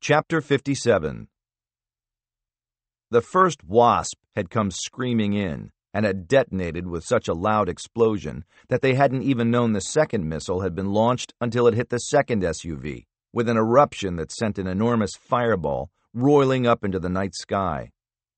Chapter 57. The first Wasp had come screaming in and had detonated with such a loud explosion that they hadn't even known the second missile had been launched until it hit the second SUV, with an eruption that sent an enormous fireball roiling up into the night sky.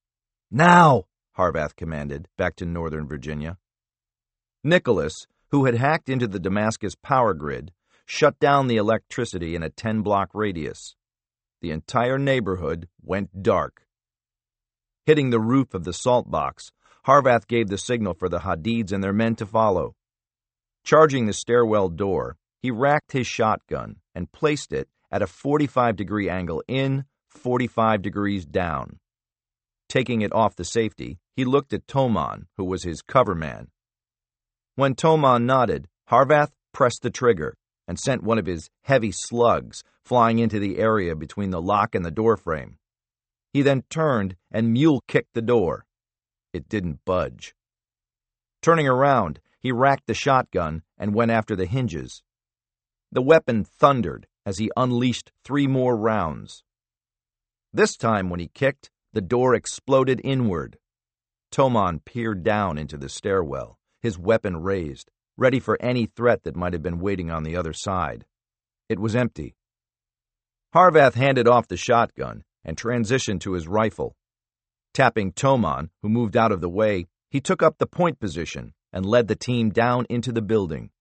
"Now!" Harvath commanded, back to Northern Virginia. Nicholas, who had hacked into the Damascus power grid, shut down the electricity in a 10-block radius. The entire neighborhood went dark. Hitting the roof of the salt box, Harvath gave the signal for the Hadids and their men to follow. Charging the stairwell door, he racked his shotgun and placed it at a 45-degree angle in, 45 degrees down. Taking it off the safety, he looked at Toman, who was his cover man. When Toman nodded, Harvath pressed the trigger and sent one of his heavy slugs flying into the area between the lock and the doorframe. He then turned and mule-kicked the door. It didn't budge. Turning around, he racked the shotgun and went after the hinges. The weapon thundered as he unleashed 3 more rounds. This time, when he kicked, the door exploded inward. Toman peered down into the stairwell, his weapon raised, ready for any threat that might have been waiting on the other side. It was empty. Harvath handed off the shotgun and transitioned to his rifle. Tapping Toman, who moved out of the way, he took up the point position and led the team down into the building.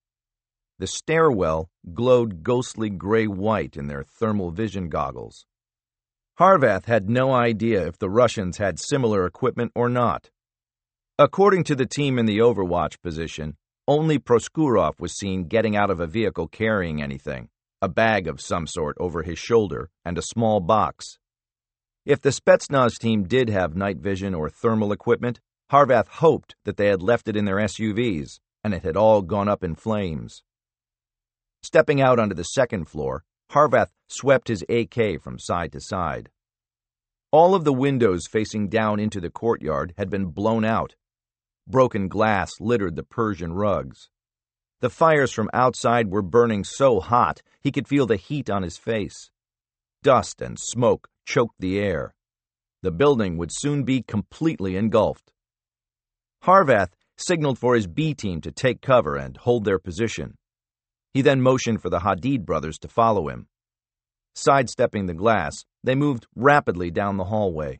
The stairwell glowed ghostly gray-white in their thermal vision goggles. Harvath had no idea if the Russians had similar equipment or not. According to the team in the overwatch position, only Proskurov was seen getting out of a vehicle carrying anything, a bag of some sort over his shoulder and a small box. If the Spetsnaz team did have night vision or thermal equipment, Harvath hoped that they had left it in their SUVs and it had all gone up in flames. Stepping out onto the second floor, Harvath swept his AK from side to side. All of the windows facing down into the courtyard had been blown out. Broken glass littered the Persian rugs. The fires from outside were burning so hot he could feel the heat on his face. Dust and smoke choked the air. The building would soon be completely engulfed. Harvath signaled for his B team to take cover and hold their position. He then motioned for the Hadid brothers to follow him. Sidestepping the glass, they moved rapidly down the hallway.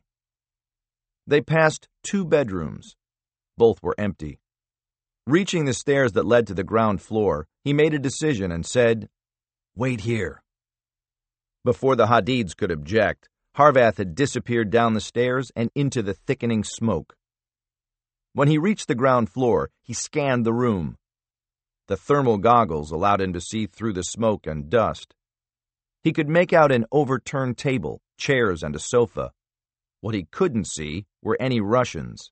They passed 2 bedrooms. Both were empty. Reaching the stairs that led to the ground floor, he made a decision and said, "Wait here." Before the Hadids could object, Harvath had disappeared down the stairs and into the thickening smoke. When he reached the ground floor, he scanned the room. The thermal goggles allowed him to see through the smoke and dust. He could make out an overturned table, chairs, and a sofa. What he couldn't see were any Russians.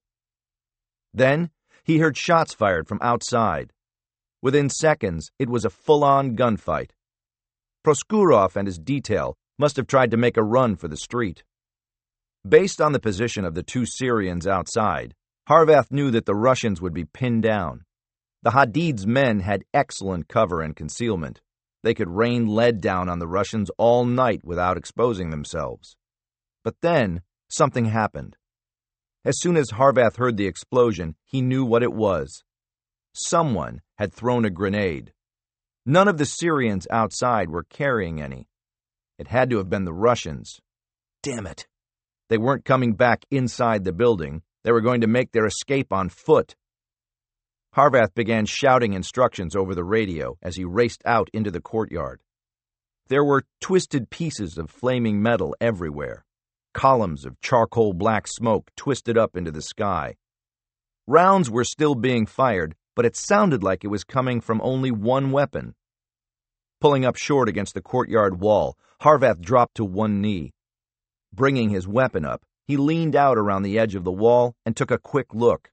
Then, he heard shots fired from outside. Within seconds, it was a full-on gunfight. Proskurov and his detail must have tried to make a run for the street. Based on the position of the 2 Syrians outside, Harvath knew that the Russians would be pinned down. The Hadid's men had excellent cover and concealment. They could rain lead down on the Russians all night without exposing themselves. But then, something happened. As soon as Harvath heard the explosion, he knew what it was. Someone had thrown a grenade. None of the Syrians outside were carrying any. It had to have been the Russians. Damn it! They weren't coming back inside the building. They were going to make their escape on foot. Harvath began shouting instructions over the radio as he raced out into the courtyard. There were twisted pieces of flaming metal everywhere. Columns of charcoal black smoke twisted up into the sky. Rounds were still being fired, but it sounded like it was coming from only one weapon. Pulling up short against the courtyard wall, Harvath dropped to one knee. Bringing his weapon up, he leaned out around the edge of the wall and took a quick look.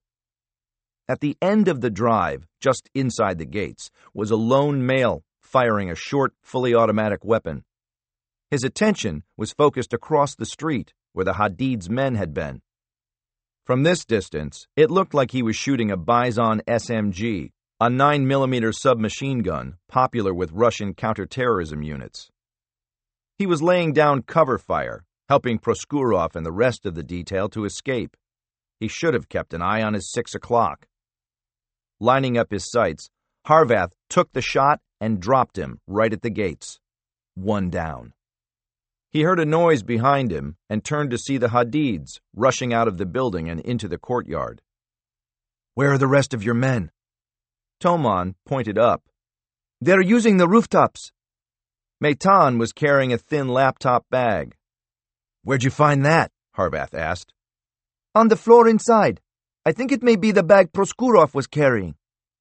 At the end of the drive, just inside the gates, was a lone male firing a short, fully automatic weapon. His attention was focused across the street where the Hadid's men had been. From this distance, it looked like he was shooting a Bison SMG, a 9mm submachine gun popular with Russian counterterrorism units. He was laying down cover fire, helping Proskurov and the rest of the detail to escape. He should have kept an eye on his 6 o'clock. Lining up his sights, Harvath took the shot and dropped him right at the gates. One down. He heard a noise behind him and turned to see the Hadids rushing out of the building and into the courtyard. "Where are the rest of your men?" Toman pointed up. "They're using the rooftops." Meitan was carrying a thin laptop bag. "Where'd you find that?" Harvath asked. "On the floor inside. I think it may be the bag Proskurov was carrying."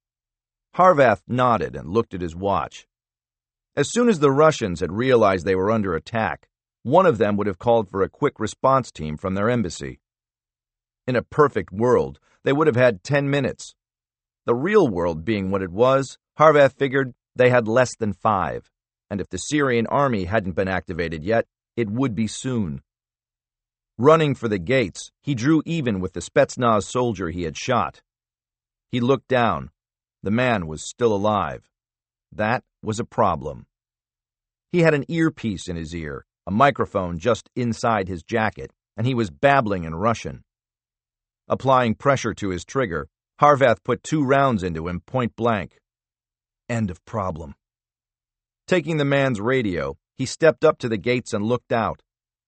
Harvath nodded and looked at his watch. As soon as the Russians had realized they were under attack, one of them would have called for a quick response team from their embassy. In a perfect world, they would have had 10 minutes. The real world being what it was, Harvath figured they had less than 5, and if the Syrian army hadn't been activated yet, it would be soon. Running for the gates, he drew even with the Spetsnaz soldier he had shot. He looked down. The man was still alive. That was a problem. He had an earpiece in his ear, a microphone just inside his jacket, and he was babbling in Russian. Applying pressure to his trigger, Harvath put 2 rounds into him point blank. End of problem. Taking the man's radio, he stepped up to the gates and looked out.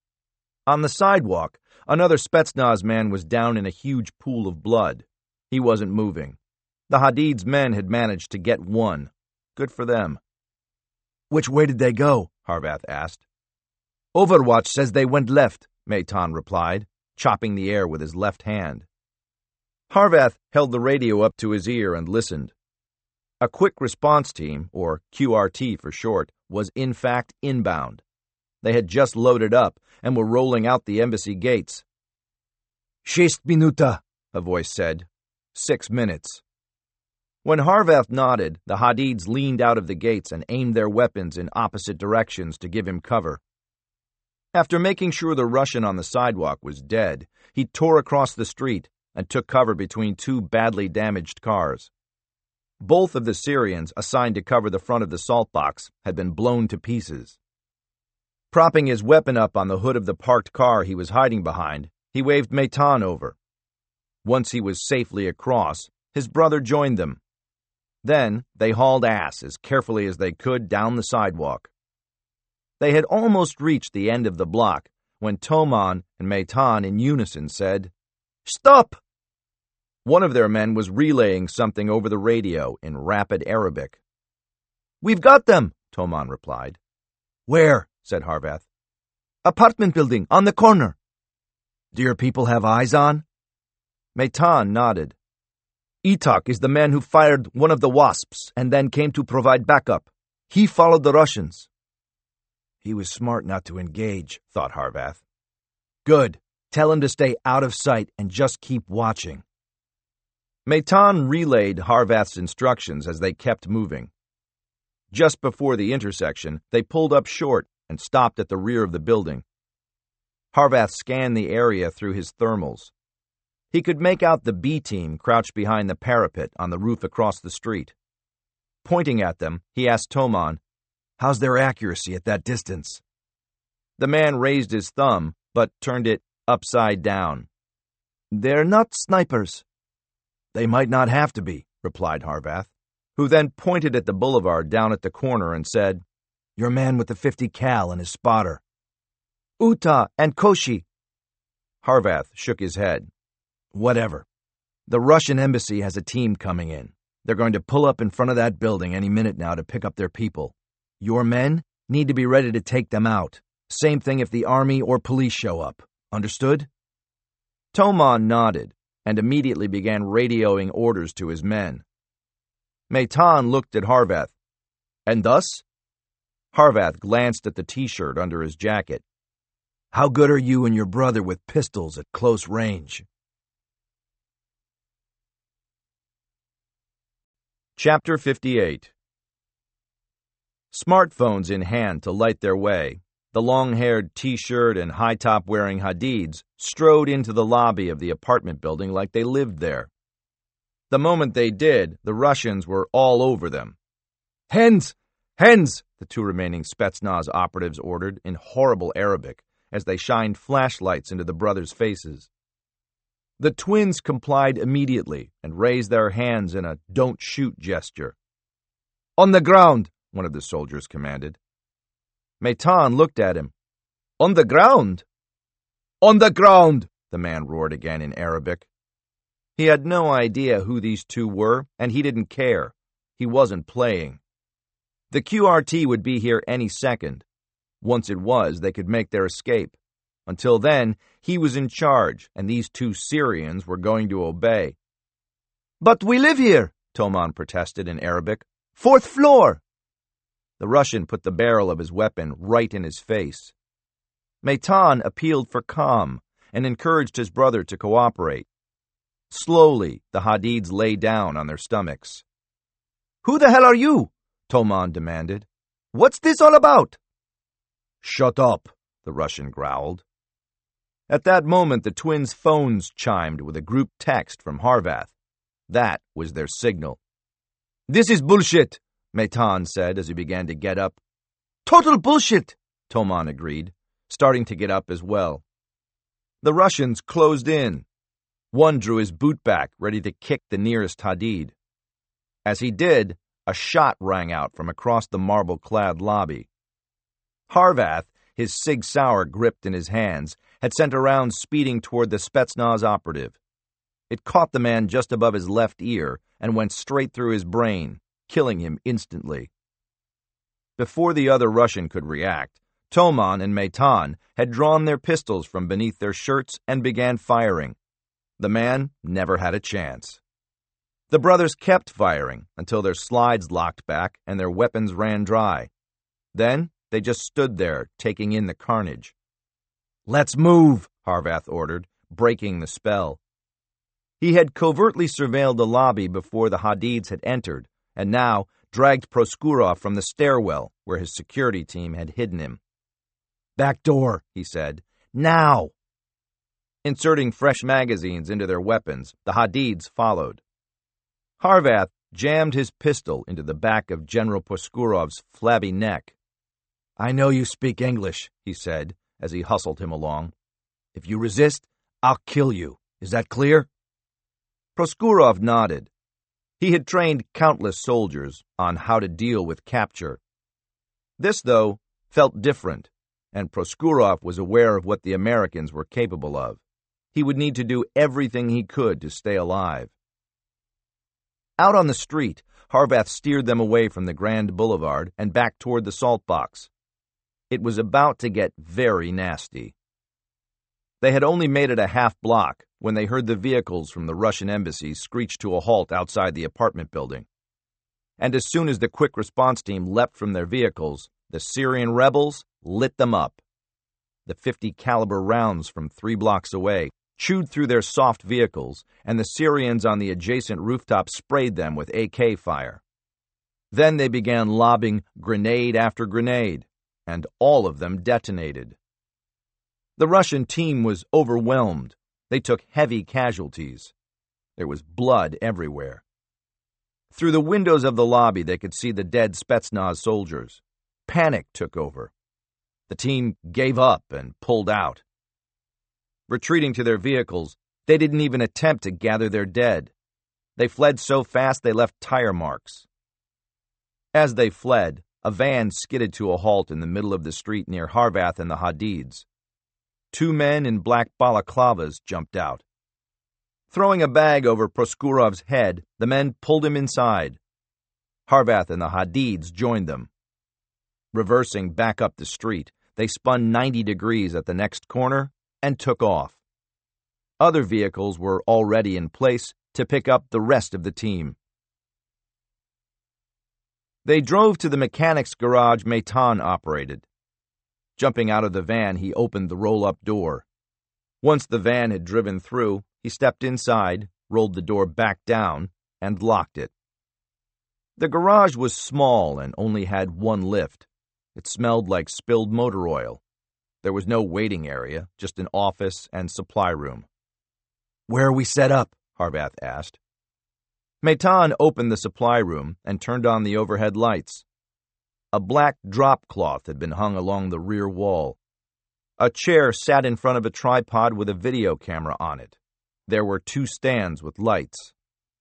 On the sidewalk, another Spetsnaz man was down in a huge pool of blood. He wasn't moving. The Hadid's men had managed to get one. Good for them. "Which way did they go?" Harvath asked. "Overwatch says they went left," Meitan replied, chopping the air with his left hand. Harvath held the radio up to his ear and listened. A quick response team, or QRT for short, was in fact inbound. They had just loaded up and were rolling out the embassy gates. "6 minuta," a voice said. 6 minutes. When Harvath nodded, the Hadids leaned out of the gates and aimed their weapons in opposite directions to give him cover. After making sure the Russian on the sidewalk was dead, he tore across the street and took cover between 2 badly damaged cars. Both of the Syrians assigned to cover the front of the salt box had been blown to pieces. Propping his weapon up on the hood of the parked car he was hiding behind, he waved Meitan over. Once he was safely across, his brother joined them. Then they hauled ass as carefully as they could down the sidewalk. They had almost reached the end of the block when Toman and Meitan in unison said, "Stop!" One of their men was relaying something over the radio in rapid Arabic. "We've got them," Toman replied. "Where?" said Harvath. "Apartment building, on the corner." "Do your people have eyes on?" Meitan nodded. "Itak is the man who fired one of the wasps and then came to provide backup. He followed the Russians." He was smart not to engage, thought Harvath. "Good. Tell him to stay out of sight and just keep watching." Meitan relayed Harvath's instructions as they kept moving. Just before the intersection, they pulled up short and stopped at the rear of the building. Harvath scanned the area through his thermals. He could make out the B team crouched behind the parapet on the roof across the street. Pointing at them, he asked Toman, "How's their accuracy at that distance?" The man raised his thumb, but turned it upside down. "They're not snipers." "They might not have to be," replied Harvath, who then pointed at the boulevard down at the corner and said, "Your man with the 50 cal and his spotter." "Uta and Koshi." Harvath shook his head. "Whatever. The Russian embassy has a team coming in. They're going to pull up in front of that building any minute now to pick up their people. Your men need to be ready to take them out. Same thing if the army or police show up. Understood?" Toman nodded and immediately began radioing orders to his men. Meitan looked at Harvath. "And thus?" Harvath glanced at the T-shirt under his jacket. "How good are you and your brother with pistols at close range?" Chapter 58. Smartphones in hand to light their way, the long-haired T-shirt and high-top-wearing Hadids strode into the lobby of the apartment building like they lived there. The moment they did, the Russians were all over them. Hands Hands! The two remaining Spetsnaz operatives ordered in horrible Arabic as they shined flashlights into the brothers' faces. The twins complied immediately and raised their hands in a don't shoot gesture. On the ground, one of the soldiers commanded. Meitan looked at him. On the ground? On the ground, the man roared again in Arabic. He had no idea who these two were, and he didn't care. He wasn't playing. The QRT would be here any second. Once it was, they could make their escape. Until then, he was in charge, and these two Syrians were going to obey. But we live here, Toman protested in Arabic. 4th floor! The Russian put the barrel of his weapon right in his face. Meitan appealed for calm and encouraged his brother to cooperate. Slowly, the Hadids lay down on their stomachs. Who the hell are you? Toman demanded. What's this all about? Shut up, the Russian growled. At that moment, the twins' phones chimed with a group text from Harvath. That was their signal. This is bullshit, Meitan said as he began to get up. Total bullshit, Toman agreed, starting to get up as well. The Russians closed in. One drew his boot back, ready to kick the nearest Hadid. As he did, a shot rang out from across the marble-clad lobby. Harvath, his Sig Sauer gripped in his hands, had sent a round speeding toward the Spetsnaz operative. It caught the man just above his left ear and went straight through his brain, killing him instantly. Before the other Russian could react, Toman and Meitan had drawn their pistols from beneath their shirts and began firing. The man never had a chance. The brothers kept firing until their slides locked back and their weapons ran dry. Then they just stood there, taking in the carnage. Let's move, Harvath ordered, breaking the spell. He had covertly surveilled the lobby before the Hadids had entered, and now dragged Proskurov from the stairwell where his security team had hidden him. Back door, he said. Now! Inserting fresh magazines into their weapons, the Hadids followed. Harvath jammed his pistol into the back of General Proskurov's flabby neck. I know you speak English, he said, as he hustled him along. If you resist, I'll kill you. Is that clear? Proskurov nodded. He had trained countless soldiers on how to deal with capture. This, though, felt different, and Proskurov was aware of what the Americans were capable of. He would need to do everything he could to stay alive. Out on the street, Harvath steered them away from the Grand Boulevard and back toward the salt box. It was about to get very nasty. They had only made it a half block when they heard the vehicles from the Russian embassy screech to a halt outside the apartment building. And as soon as the quick response team leapt from their vehicles, the Syrian rebels lit them up. The .50 caliber rounds from 3 blocks away chewed through their soft vehicles, and the Syrians on the adjacent rooftop sprayed them with AK fire. Then they began lobbing grenade after grenade, and all of them detonated. The Russian team was overwhelmed. They took heavy casualties. There was blood everywhere. Through the windows of the lobby, they could see the dead Spetsnaz soldiers. Panic took over. The team gave up and pulled out. Retreating to their vehicles, they didn't even attempt to gather their dead. They fled so fast they left tire marks. As they fled, a van skidded to a halt in the middle of the street near Harvath and the Hadids. 2 men in black balaclavas jumped out. Throwing a bag over Proskurov's head, the men pulled him inside. Harvath and the Hadids joined them. Reversing back up the street, they spun 90 degrees at the next corner and took off. Other vehicles were already in place to pick up the rest of the team. They drove to the mechanics garage Meitan operated. Jumping out of the van, he opened the roll-up door. Once the van had driven through, he stepped inside, rolled the door back down, and locked it. The garage was small and only had 1 lift. It smelled like spilled motor oil. There was no waiting area, just an office and supply room. Where are we set up? Harvath asked. Meitan opened the supply room and turned on the overhead lights. A black drop cloth had been hung along the rear wall. A chair sat in front of a tripod with a video camera on it. There were 2 stands with lights.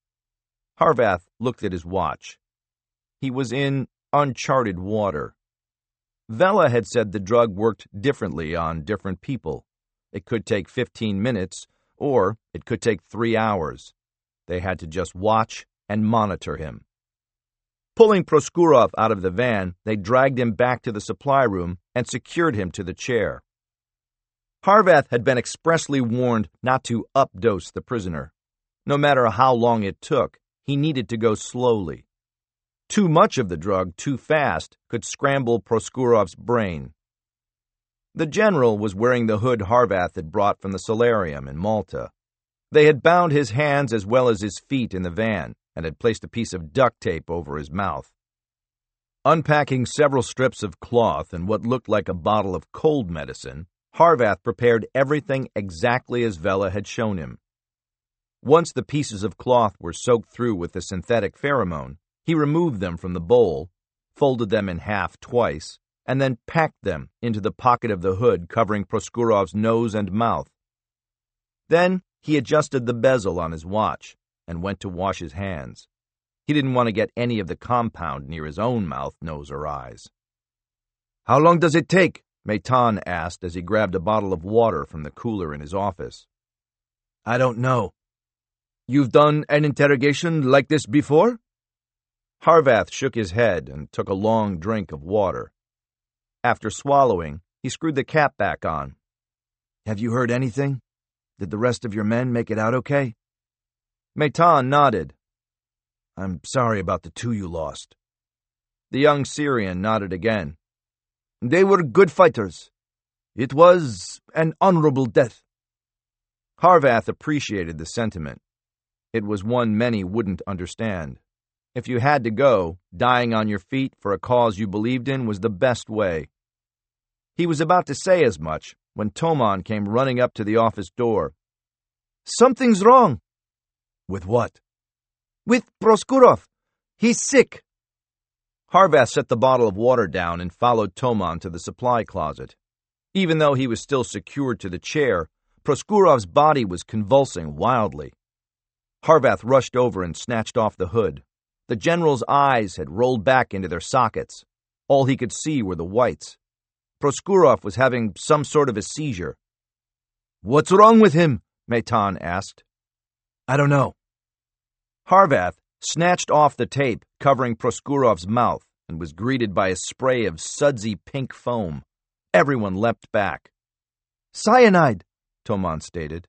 Harvath looked at his watch. He was in uncharted water. Vela had said the drug worked differently on different people. It could take 15 minutes, or it could take 3 hours. They had to just watch and monitor him. Pulling Proskurov out of the van, they dragged him back to the supply room and secured him to the chair. Harvath had been expressly warned not to updose the prisoner. No matter how long it took, he needed to go slowly. Too much of the drug too fast could scramble Proskurov's brain. The general was wearing the hood Harvath had brought from the solarium in Malta. They had bound his hands as well as his feet in the van and had placed a piece of duct tape over his mouth. Unpacking several strips of cloth and what looked like a bottle of cold medicine, Harvath prepared everything exactly as Vela had shown him. Once the pieces of cloth were soaked through with the synthetic pheromone, he removed them from the bowl, folded them in half twice, and then packed them into the pocket of the hood covering Proskurov's nose and mouth. Then he adjusted the bezel on his watch and went to wash his hands. He didn't want to get any of the compound near his own mouth, nose, or eyes. "How long does it take?" Meitan asked as he grabbed a bottle of water from the cooler in his office. "I don't know." "You've done an interrogation like this before?" Harvath shook his head and took a long drink of water. After swallowing, he screwed the cap back on. "Have you heard anything? Did the rest of your men make it out okay?" Meitan nodded. "I'm sorry about the 2 you lost." The young Syrian nodded again. "They were good fighters. It was an honorable death." Harvath appreciated the sentiment. It was one many wouldn't understand. If you had to go, dying on your feet for a cause you believed in was the best way. He was about to say as much when Toman came running up to the office door. "Something's wrong." "With what?" "With Proskurov. He's sick." Harvath set the bottle of water down and followed Toman to the supply closet. Even though he was still secured to the chair, Proskurov's body was convulsing wildly. Harvath rushed over and snatched off the hood. The general's eyes had rolled back into their sockets. All he could see were the whites. Proskurov was having some sort of a seizure. "What's wrong with him?" Meitan asked. "I don't know." Harvath snatched off the tape covering Proskurov's mouth and was greeted by a spray of sudsy pink foam. Everyone leapt back. "Cyanide," Toman stated.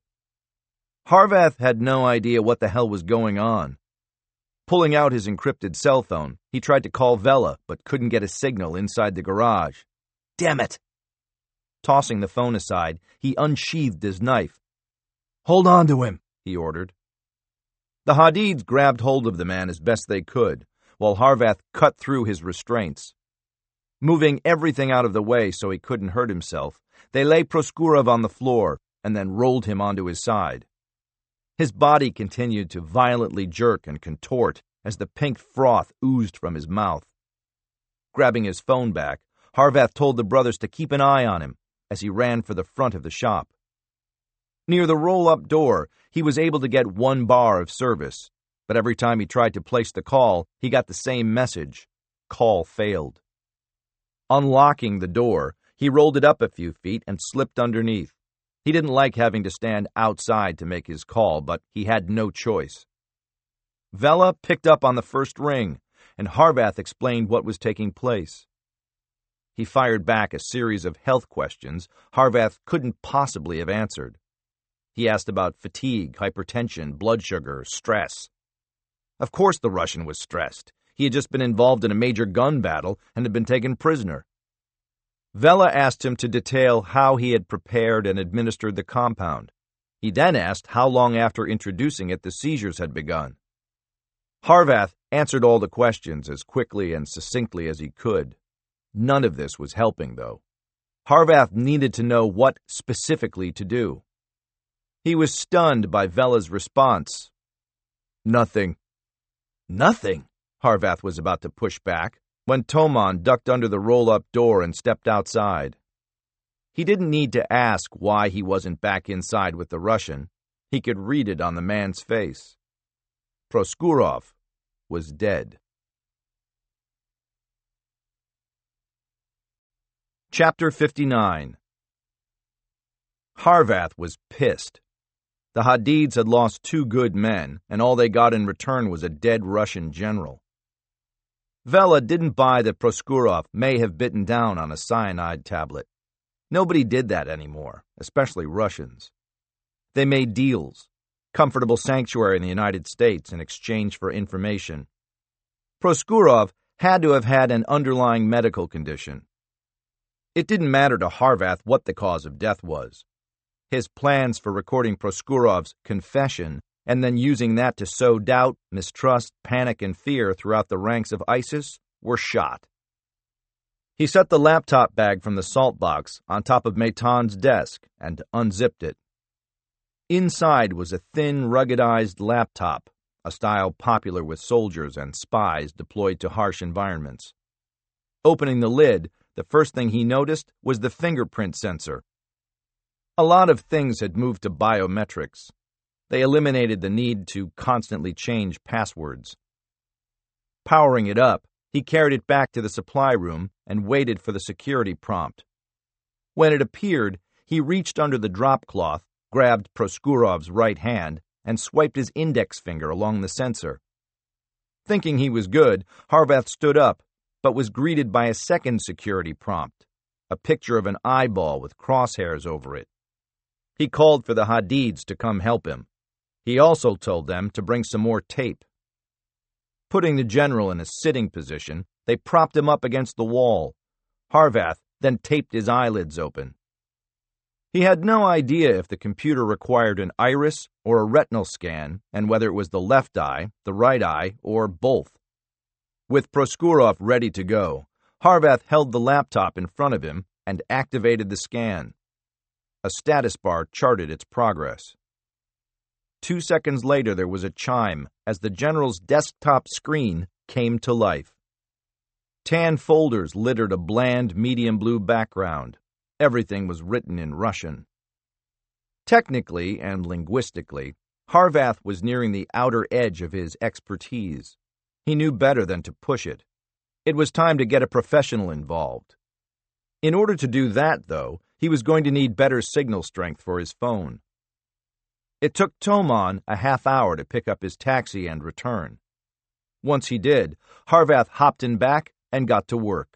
Harvath had no idea what the hell was going on. Pulling out his encrypted cell phone, he tried to call Vela, but couldn't get a signal inside the garage. "Damn it!" Tossing the phone aside, he unsheathed his knife. "Hold on to him," he ordered. The Hadids grabbed hold of the man as best they could, while Harvath cut through his restraints. Moving everything out of the way so he couldn't hurt himself, they lay Proskurov on the floor and then rolled him onto his side. His body continued to violently jerk and contort as the pink froth oozed from his mouth. Grabbing his phone back, Harvath told the brothers to keep an eye on him as he ran for the front of the shop. Near the roll-up door, he was able to get 1 bar of service, but every time he tried to place the call, he got the same message: call failed. Unlocking the door, he rolled it up a few feet and slipped underneath. He didn't like having to stand outside to make his call, but he had no choice. Vela picked up on the first ring, and Harvath explained what was taking place. He fired back a series of health questions Harvath couldn't possibly have answered. He asked about fatigue, hypertension, blood sugar, stress. Of course the Russian was stressed. He had just been involved in a major gun battle and had been taken prisoner. Vela asked him to detail how he had prepared and administered the compound. He then asked how long after introducing it the seizures had begun. Harvath answered all the questions as quickly and succinctly as he could. None of this was helping, though. Harvath needed to know what specifically to do. He was stunned by Vela's response. "Nothing." "Nothing?" Harvath was about to push back, when Toman ducked under the roll-up door and stepped outside. He didn't need to ask why he wasn't back inside with the Russian. He could read it on the man's face. Proskurov was dead. Chapter 59. Harvath was pissed. The Hadids had lost 2 good men, and all they got in return was a dead Russian general. Vela didn't buy that Proskurov may have bitten down on a cyanide tablet. Nobody did that anymore, especially Russians. They made deals, comfortable sanctuary in the United States in exchange for information. Proskurov had to have had an underlying medical condition. It didn't matter to Harvath what the cause of death was. His plans for recording Proskurov's confession and then using that to sow doubt, mistrust, panic, and fear throughout the ranks of ISIS were shot. He set the laptop bag from the salt box on top of Meitan's desk and unzipped it. Inside was a thin, ruggedized laptop, a style popular with soldiers and spies deployed to harsh environments. Opening the lid, the first thing he noticed was the fingerprint sensor. A lot of things had moved to biometrics. They eliminated the need to constantly change passwords. Powering it up, he carried it back to the supply room and waited for the security prompt. When it appeared, he reached under the drop cloth, grabbed Proskurov's right hand, and swiped his index finger along the sensor. Thinking he was good, Harvath stood up, but was greeted by a second security prompt, a picture of an eyeball with crosshairs over it. He called for the Hadids to come help him. He also told them to bring some more tape. Putting the general in a sitting position, they propped him up against the wall. Harvath then taped his eyelids open. He had no idea if the computer required an iris or a retinal scan, and whether it was the left eye, the right eye, or both. With Proskurov ready to go, Harvath held the laptop in front of him and activated the scan. A status bar charted its progress. 2 seconds later, there was a chime as the general's desktop screen came to life. Tan folders littered a bland medium blue background. Everything was written in Russian. Technically and linguistically, Harvath was nearing the outer edge of his expertise. He knew better than to push it. It was time to get a professional involved. In order to do that, though, he was going to need better signal strength for his phone. It took Toman a half hour to pick up his taxi and return. Once he did, Harvath hopped in back and got to work.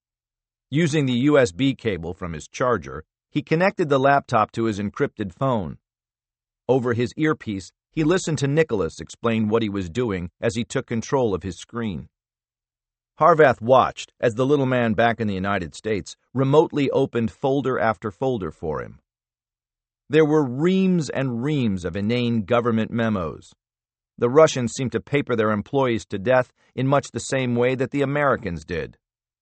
Using the USB cable from his charger, he connected the laptop to his encrypted phone. Over his earpiece, he listened to Nicholas explain what he was doing as he took control of his screen. Harvath watched as the little man back in the United States remotely opened folder after folder for him. There were reams and reams of inane government memos. The Russians seemed to paper their employees to death in much the same way that the Americans did.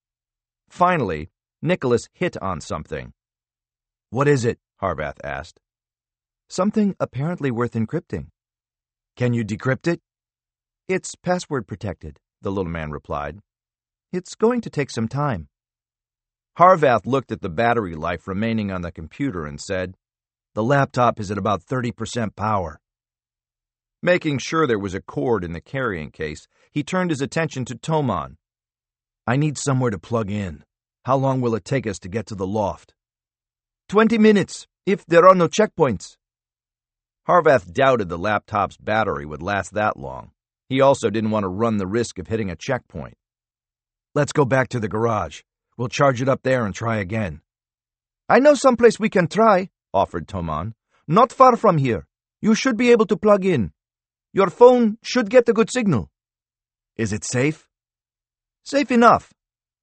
Finally, Nicholas hit on something. "What is it?" Harvath asked. "Something apparently worth encrypting." "Can you decrypt it?" "It's password protected," the little man replied. "It's going to take some time." Harvath looked at the battery life remaining on the computer and said, "The laptop is at about 30% power." Making sure there was a cord in the carrying case, he turned his attention to Toman. "I need somewhere to plug in. How long will it take us to get to the loft?" 20 minutes, if there are no checkpoints." Harvath doubted the laptop's battery would last that long. He also didn't want to run the risk of hitting a checkpoint. "Let's go back to the garage. We'll charge it up there and try again." "I know someplace we can try," offered Toman. "Not far from here. You should be able to plug in. Your phone should get a good signal." "Is it safe?" "Safe enough."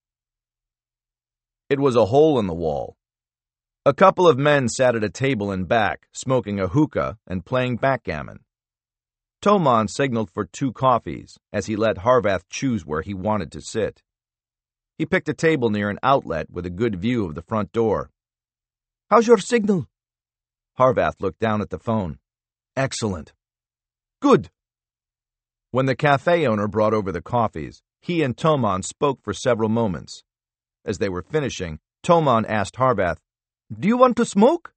It was a hole in the wall. A couple of men sat at a table in back, smoking a hookah and playing backgammon. Toman signaled for 2 coffees as he let Harvath choose where he wanted to sit. He picked a table near an outlet with a good view of the front door. "How's your signal?" Harvath looked down at the phone. "Excellent." "Good." When the cafe owner brought over the coffees, He and Tomon spoke for several moments. As they were finishing, Tomon asked Harvath, "Do you want to smoke?"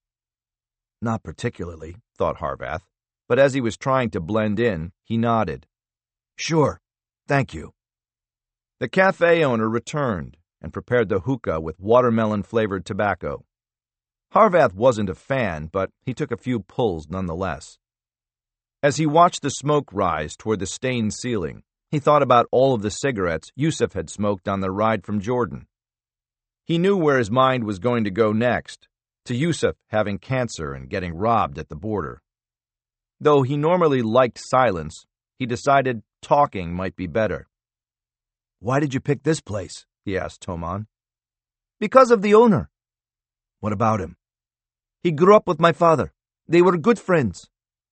Not particularly, thought Harvath, but as he was trying to blend in, he nodded. "Sure, thank you." The cafe owner returned and prepared the hookah with watermelon-flavored tobacco. Harvath wasn't a fan, but he took a few pulls nonetheless. As he watched the smoke rise toward the stained ceiling, he thought about all of the cigarettes Yusuf had smoked on their ride from Jordan. He knew where his mind was going to go next, to Yusuf having cancer and getting robbed at the border. Though he normally liked silence, he decided talking might be better. "Why did you pick this place?" he asked Tomon. "Because of the owner." "What about him?" "He grew up with my father. They were good friends."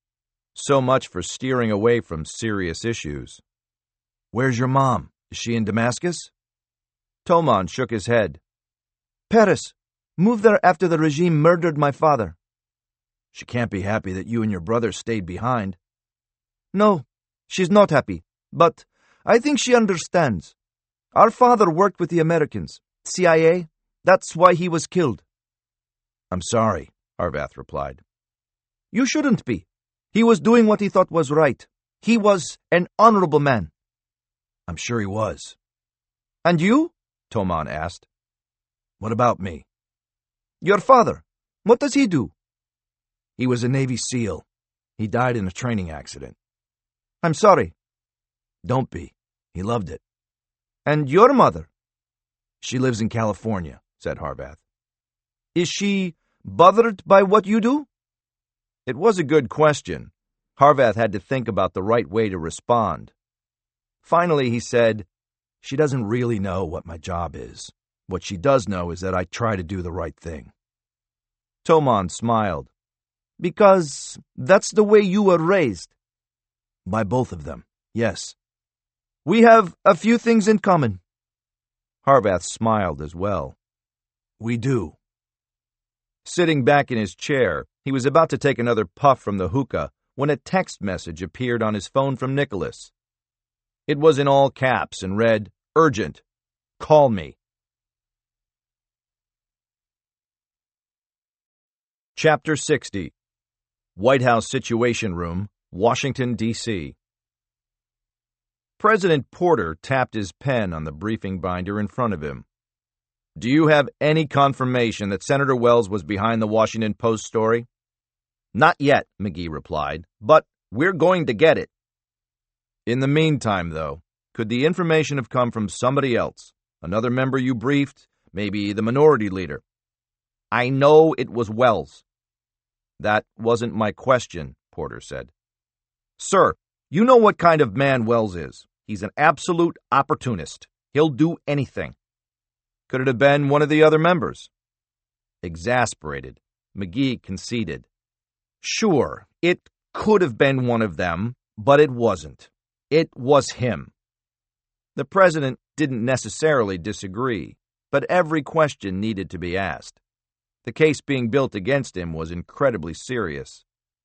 So much for steering away from serious issues. "Where's your mom? Is she in Damascus?" Tomon shook his head. "Paris. Moved there after the regime murdered my father." "She can't be happy that you and your brother stayed behind." "No, she's not happy, but I think she understands. Our father worked with the Americans, CIA. That's why he was killed." "I'm sorry," Harvath replied. "You shouldn't be. He was doing what he thought was right. He was an honorable man." "I'm sure he was." "And you?" Tomon asked. "What about me?" "Your father. What does he do?" "He was a Navy SEAL. He died in a training accident." "I'm sorry." "Don't be. He loved it." "And your mother?" "She lives in California," said Harvath. "Is she bothered by what you do?" It was a good question. Harvath had to think about the right way to respond. Finally, he said, "She doesn't really know what my job is. What she does know is that I try to do the right thing." Tomon smiled. "Because that's the way you were raised." "By both of them, yes." "We have a few things in common." Harvath smiled as well. "We do." Sitting back in his chair, he was about to take another puff from the hookah when a text message appeared on his phone from Nicholas. It was in all caps and read, "Urgent. Call me." Chapter 60. White House Situation Room, Washington, D.C. President Porter tapped his pen on the briefing binder in front of him. "Do you have any confirmation that Senator Wells was behind the Washington Post story?" "Not yet," McGee replied, "but we're going to get it." "In the meantime, though, could the information have come from somebody else? Another member you briefed? Maybe the minority leader?" "I know it was Wells." "That wasn't my question," Porter said. "Sir, you know what kind of man Wells is. He's an absolute opportunist. He'll do anything." "Could it have been one of the other members?" Exasperated, McGee conceded. "Sure, it could have been one of them, but it wasn't. It was him." The president didn't necessarily disagree, but every question needed to be asked. The case being built against him was incredibly serious.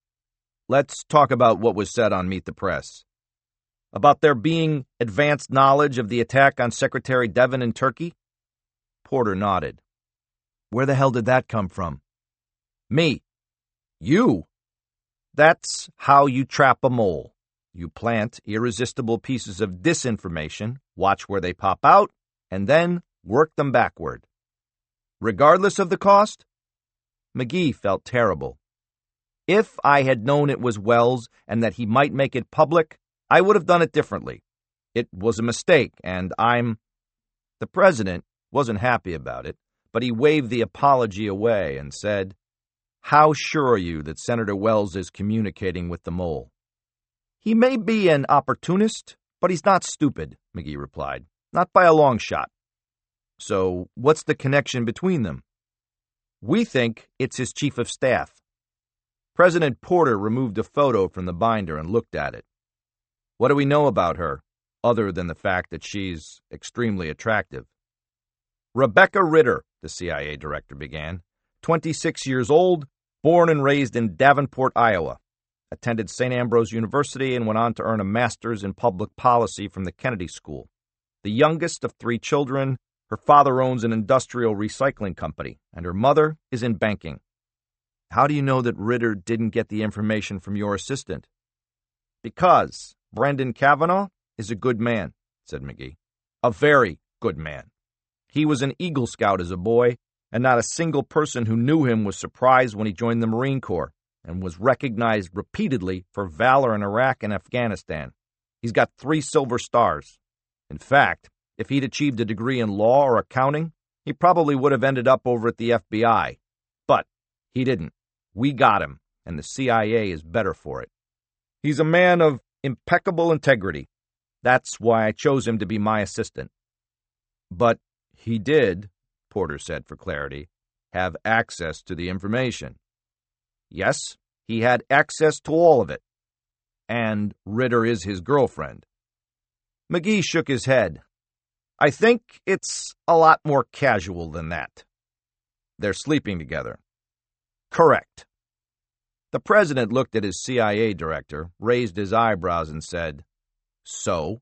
"Let's talk about what was said on Meet the Press. About there being advanced knowledge of the attack on Secretary Devon in Turkey?" Porter nodded. "Where the hell did that come from?" "Me." "You?" "That's how you trap a mole. You plant irresistible pieces of disinformation, watch where they pop out, and then work them backward. Regardless of the cost?" McGee felt terrible. "If I had known it was Wells and that he might make it public, I would have done it differently. It was a mistake, and I'm—" The president wasn't happy about it, but he waved the apology away and said, "How sure are you that Senator Wells is communicating with the mole?" "He may be an opportunist, but he's not stupid," McGee replied. "Not by a long shot." "So what's the connection between them?" "We think it's his chief of staff." President Porter removed a photo from the binder and looked at it. "What do we know about her, other than the fact that she's extremely attractive?" "Rebecca Ritter," the CIA director began, 26 years old, born and raised in Davenport, Iowa. Attended St. Ambrose University and went on to earn a master's in public policy from the Kennedy School. The youngest of 3 children, her father owns an industrial recycling company, and her mother is in banking. How do you know that Ritter didn't get the information from your assistant? Because Brendan Kavanaugh is a good man, said McGee. A very good man. He was an Eagle Scout as a boy, and not a single person who knew him was surprised when he joined the Marine Corps, and was recognized repeatedly for valor in Iraq and Afghanistan. He's got 3 silver stars. In fact, if he'd achieved a degree in law or accounting, he probably would have ended up over at the FBI. But he didn't. We got him, and the CIA is better for it. He's a man of impeccable integrity. That's why I chose him to be my assistant. But he did, Porter said for clarity, have access to the information. Yes, he had access to all of it. And Ritter is his girlfriend. McGee shook his head. I think it's a lot more casual than that. They're sleeping together. Correct. The president looked at his CIA director, raised his eyebrows, and said, So,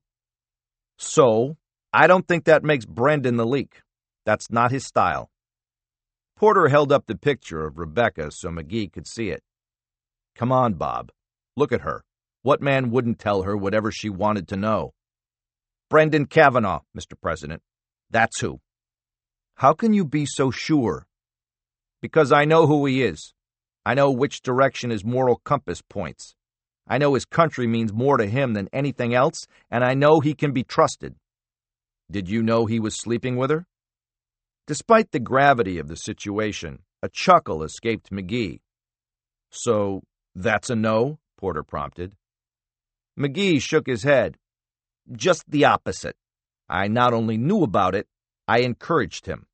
I don't think that makes Brendan the leak. That's not his style. Porter held up the picture of Rebecca so McGee could see it. Come on, Bob. Look at her. What man wouldn't tell her whatever she wanted to know? Brendan Kavanaugh, Mr. President. That's who. How can you be so sure? Because I know who he is. I know which direction his moral compass points. I know his country means more to him than anything else, and I know he can be trusted. Did you know he was sleeping with her? Despite the gravity of the situation, a chuckle escaped McGee. So, that's a no? Porter prompted. McGee shook his head. Just the opposite. I not only knew about it, I encouraged him.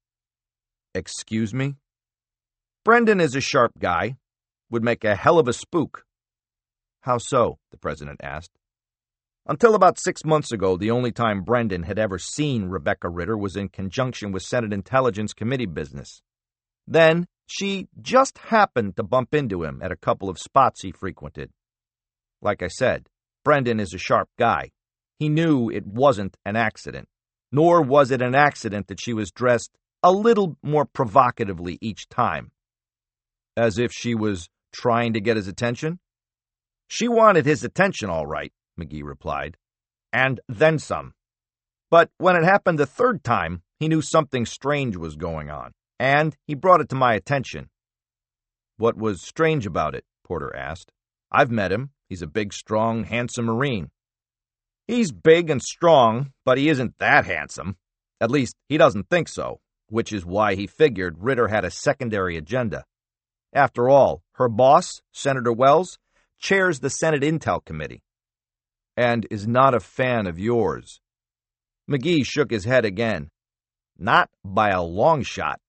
Excuse me? Brendan is a sharp guy. Would make a hell of a spook. How so? The president asked. Until about 6 months ago, the only time Brendan had ever seen Rebecca Ritter was in conjunction with Senate Intelligence Committee business. Then, she just happened to bump into him at a couple of spots he frequented. Like I said, Brendan is a sharp guy. He knew it wasn't an accident, nor was it an accident that she was dressed a little more provocatively each time. As if she was trying to get his attention? She wanted his attention, all right, McGee replied, and then some. But when it happened the 3rd time, he knew something strange was going on, and he brought it to my attention. What was strange about it? Porter asked. I've met him. He's a big, strong, handsome Marine. He's big and strong, but he isn't that handsome. At least, he doesn't think so, which is why he figured Ritter had a secondary agenda. After all, her boss, Senator Wells, chairs the Senate Intel Committee, and is not a fan of yours. McGee shook his head again. Not by a long shot.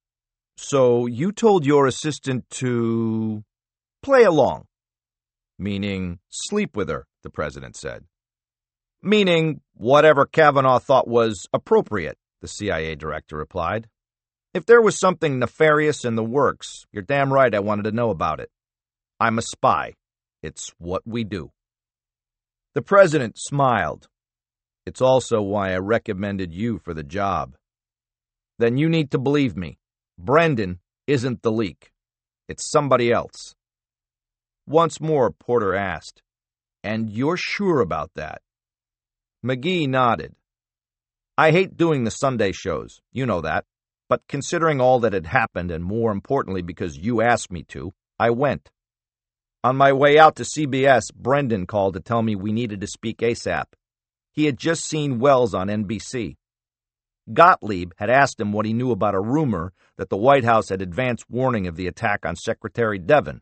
So you told your assistant to play along? Meaning sleep with her, the president said. Meaning whatever Kavanaugh thought was appropriate, the CIA director replied. If there was something nefarious in the works, you're damn right I wanted to know about it. I'm a spy. It's what we do. The president smiled. It's also why I recommended you for the job. Then you need to believe me. Brendan isn't the leak. It's somebody else. Once more, Porter asked, And you're sure about that? McGee nodded. I hate doing the Sunday shows, you know that. But considering all that had happened, and more importantly because you asked me to, I went. On my way out to CBS, Brendan called to tell me we needed to speak ASAP. He had just seen Wells on NBC. Gottlieb had asked him what he knew about a rumor that the White House had advance warning of the attack on Secretary Devon.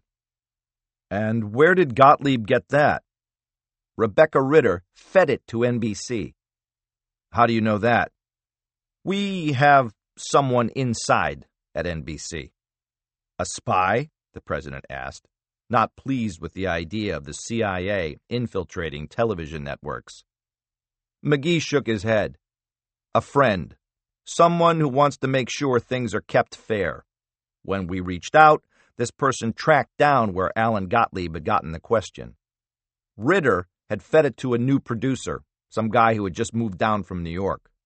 And where did Gottlieb get that? Rebecca Ritter fed it to NBC. How do you know that? We have someone inside at NBC. A spy? The president asked, not pleased with the idea of the CIA infiltrating television networks. McGee shook his head. A friend. Someone who wants to make sure things are kept fair. When we reached out, this person tracked down where Alan Gottlieb had gotten the question. Ritter had fed it to a new producer, some guy who had just moved down from New York.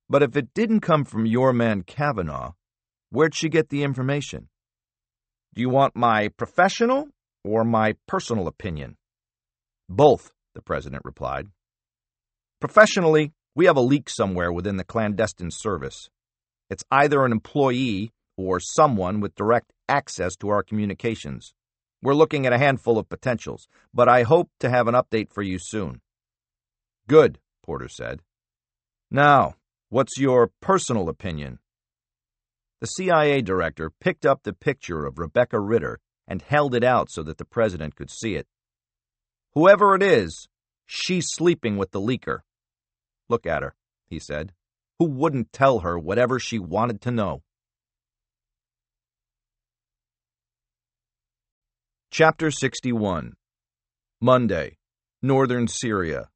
But if it didn't come from your man Kavanaugh, where'd she get the information? Do you want my professional or my personal opinion? Both, the president replied. Professionally, we have a leak somewhere within the clandestine service. It's either an employee or someone with direct access to our communications. We're looking at a handful of potentials, but I hope to have an update for you soon. Good, Porter said. Now, what's your personal opinion? The CIA director picked up the picture of Rebecca Ritter and held it out so that the president could see it. Whoever it is, she's sleeping with the leaker. Look at her, he said. Who wouldn't tell her whatever she wanted to know? Chapter 61. Monday, Northern Syria.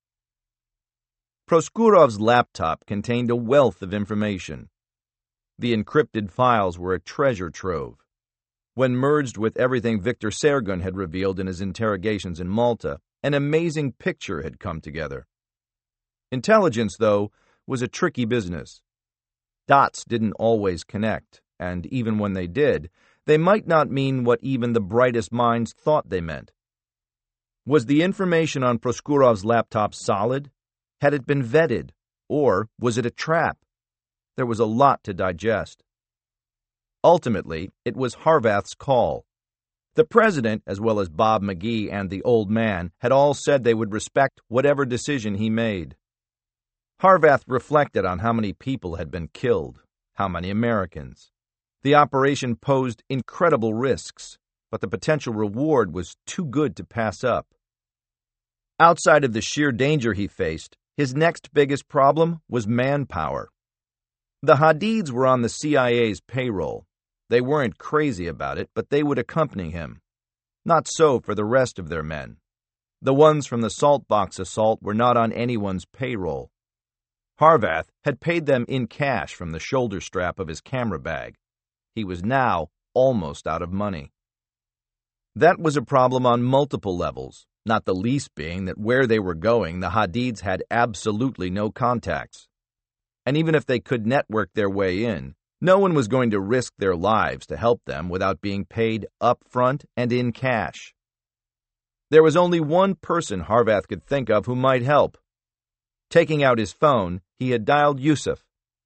Proskurov's laptop contained a wealth of information. The encrypted files were a treasure trove. When merged with everything Viktor Sergun had revealed in his interrogations in Malta, an amazing picture had come together. Intelligence, though, was a tricky business. Dots didn't always connect, and even when they did, they might not mean what even the brightest minds thought they meant. Was the information on Proskurov's laptop solid? Had it been vetted? Or was it a trap? There was a lot to digest. Ultimately, it was Harvath's call. The president, as well as Bob McGee and the old man, had all said they would respect whatever decision he made. Harvath reflected on how many people had been killed, how many Americans. The operation posed incredible risks, but the potential reward was too good to pass up. Outside of the sheer danger he faced, his next biggest problem was manpower. The Hadids were on the CIA's payroll. They weren't crazy about it, but they would accompany him. Not so for the rest of their men. The ones from the Saltbox assault were not on anyone's payroll. Harvath had paid them in cash from the shoulder strap of his camera bag. He was now almost out of money. That was a problem on multiple levels, not the least being that where they were going, the Hadids had absolutely no contacts. And even if they could network their way in, no one was going to risk their lives to help them without being paid up front and in cash. There was only one person Harvath could think of who might help. Taking out his phone, he had dialed Yusuf.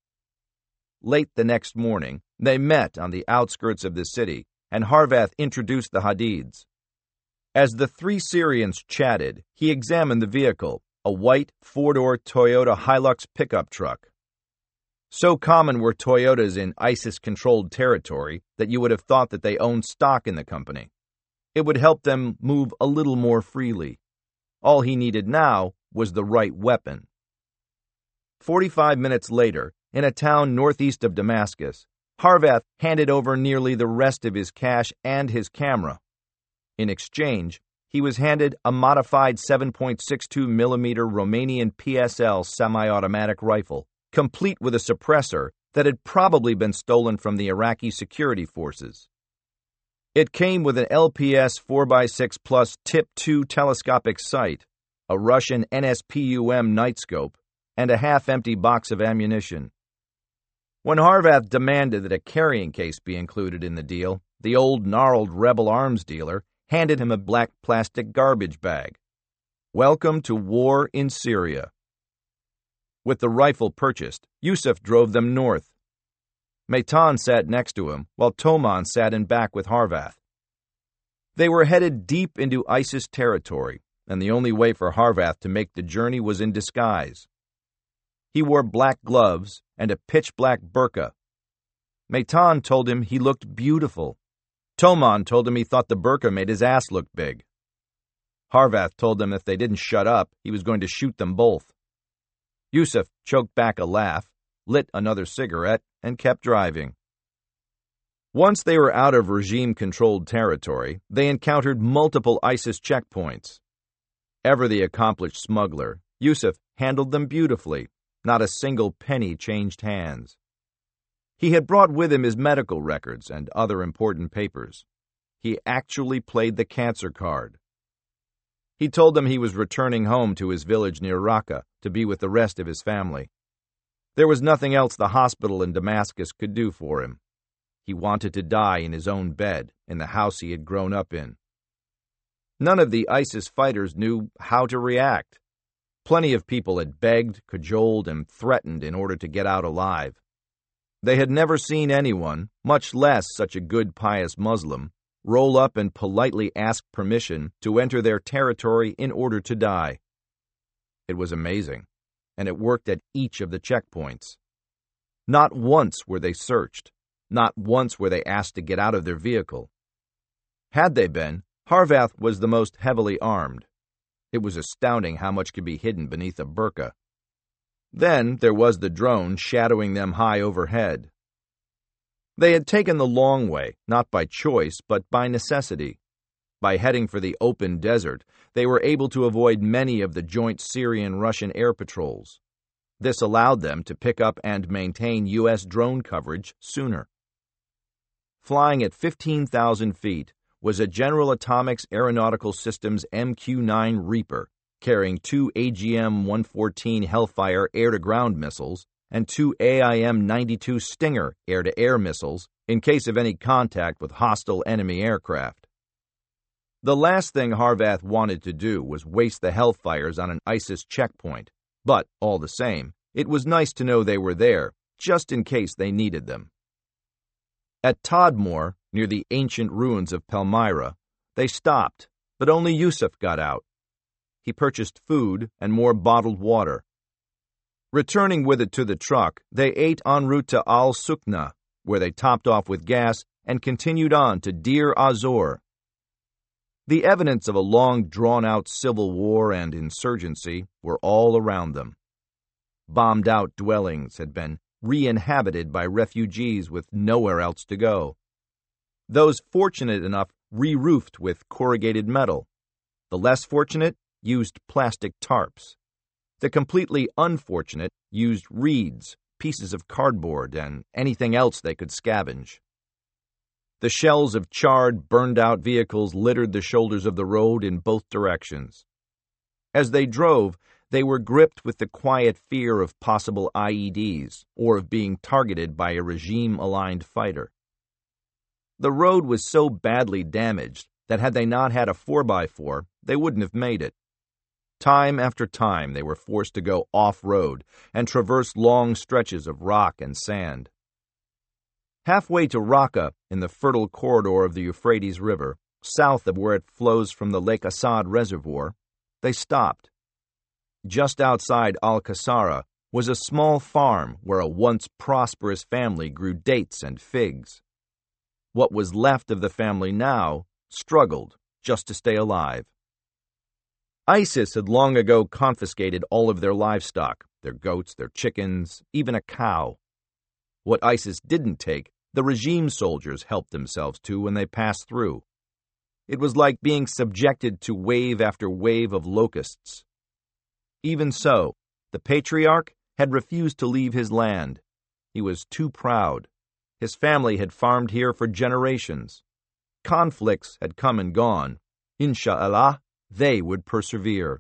Late the next morning, they met on the outskirts of the city, and Harvath introduced the Hadids. As the three Syrians chatted, he examined the vehicle, a white four-door Toyota Hilux pickup truck. So common were Toyotas in ISIS-controlled territory that you would have thought that they owned stock in the company. It would help them move a little more freely. All he needed now was the right weapon. 45 minutes later, in a town northeast of Damascus, Harvath handed over nearly the rest of his cash and his camera. In exchange, he was handed a modified 7.62mm Romanian PSL semi-automatic rifle, complete with a suppressor that had probably been stolen from the Iraqi security forces. It came with an LPS 4x6 Plus Tip 2 telescopic sight, a Russian NSPUM nightscope, and a half-empty box of ammunition. When Harvath demanded that a carrying case be included in the deal, the old gnarled rebel arms dealer handed him a black plastic garbage bag. Welcome to war in Syria. With the rifle purchased, Yusuf drove them north. Meitan sat next to him, while Toman sat in back with Harvath. They were headed deep into ISIS territory, and the only way for Harvath to make the journey was in disguise. He wore black gloves and a pitch-black burqa. Meitan told him he looked beautiful. Toman told him he thought the burqa made his ass look big. Harvath told them if they didn't shut up, he was going to shoot them both. Yusuf choked back a laugh, lit another cigarette, and kept driving. Once they were out of regime-controlled territory, they encountered multiple ISIS checkpoints. Ever the accomplished smuggler, Yusuf handled them beautifully. Not a single penny changed hands. He had brought with him his medical records and other important papers. He actually played the cancer card. He told them he was returning home to his village near Raqqa to be with the rest of his family. There was nothing else the hospital in Damascus could do for him. He wanted to die in his own bed, in the house he had grown up in. None of the ISIS fighters knew how to react. Plenty of people had begged, cajoled, and threatened in order to get out alive. They had never seen anyone, much less such a good, pious Muslim, roll up and politely ask permission to enter their territory in order to die. It was amazing, and it worked at each of the checkpoints. Not once were they searched. Not once were they asked to get out of their vehicle. Had they been, Harvath was the most heavily armed. It was astounding how much could be hidden beneath a burqa. Then there was the drone shadowing them high overhead. They had taken the long way, not by choice, but by necessity. By heading for the open desert, they were able to avoid many of the joint Syrian-Russian air patrols. This allowed them to pick up and maintain U.S. drone coverage sooner. Flying at 15,000 feet was a General Atomics Aeronautical Systems MQ-9 Reaper, carrying 2 AGM-114 Hellfire air-to-ground missiles and 2 AIM-92 Stinger air-to-air missiles in case of any contact with hostile enemy aircraft. The last thing Harvath wanted to do was waste the Hellfires on an ISIS checkpoint, but, all the same, it was nice to know they were there, just in case they needed them. At Tadmor, near the ancient ruins of Palmyra, they stopped, but only Yusuf got out. He purchased food and more bottled water. Returning with it to the truck, they ate en route to Al-Sukna, where they topped off with gas and continued on to Deir az-Zor. The evidence of a long, drawn-out civil war and insurgency were all around them. Bombed-out dwellings had been re-inhabited by refugees with nowhere else to go. Those fortunate enough re-roofed with corrugated metal. The less fortunate used plastic tarps. The completely unfortunate used reeds, pieces of cardboard, and anything else they could scavenge. The shells of charred, burned-out vehicles littered the shoulders of the road in both directions. As they drove, they were gripped with the quiet fear of possible IEDs or of being targeted by a regime-aligned fighter. The road was so badly damaged that had they not had a 4x4, they wouldn't have made it. Time after time they were forced to go off-road and traverse long stretches of rock and sand. Halfway to Raqqa, in the fertile corridor of the Euphrates River, south of where it flows from the Lake Assad Reservoir, they stopped. Just outside Al-Qasara was a small farm where a once prosperous family grew dates and figs. What was left of the family now struggled just to stay alive. ISIS had long ago confiscated all of their livestock, their goats, their chickens, even a cow. What ISIS didn't take, the regime soldiers helped themselves to when they passed through. It was like being subjected to wave after wave of locusts. Even so, the patriarch had refused to leave his land. He was too proud. His family had farmed here for generations. Conflicts had come and gone. Insha'Allah, they would persevere.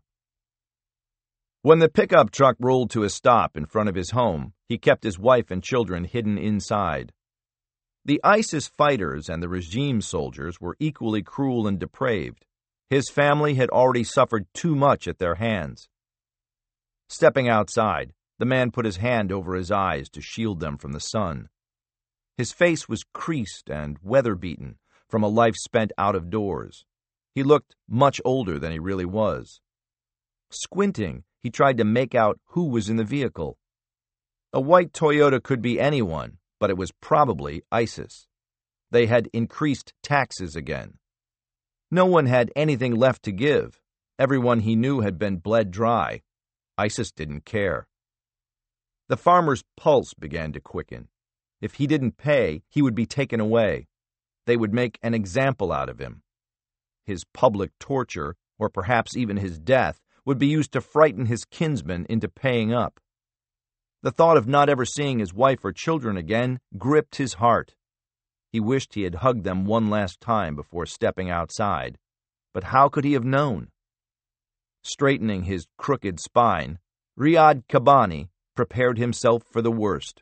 When the pickup truck rolled to a stop in front of his home, he kept his wife and children hidden inside. The ISIS fighters and the regime soldiers were equally cruel and depraved. His family had already suffered too much at their hands. Stepping outside, the man put his hand over his eyes to shield them from the sun. His face was creased and weather-beaten from a life spent out of doors. He looked much older than he really was. Squinting, he tried to make out who was in the vehicle. A white Toyota could be anyone, but it was probably ISIS. They had increased taxes again. No one had anything left to give. Everyone he knew had been bled dry. ISIS didn't care. The farmer's pulse began to quicken. If he didn't pay, he would be taken away. They would make an example out of him. His public torture, or perhaps even his death, would be used to frighten his kinsmen into paying up. The thought of not ever seeing his wife or children again gripped his heart. He wished he had hugged them one last time before stepping outside. But how could he have known? Straightening his crooked spine, Riyad Kabani, prepared himself for the worst.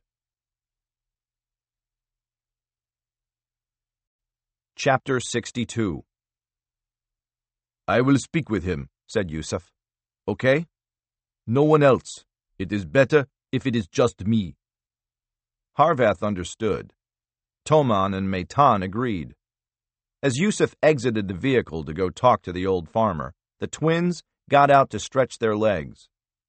Chapter 62. "I will speak with him," said Yusuf. "Okay? No one else. It is better if it is just me." Harvath understood. Toman and Meitan agreed. As Yusuf exited the vehicle to go talk to the old farmer, the twins got out to stretch their legs.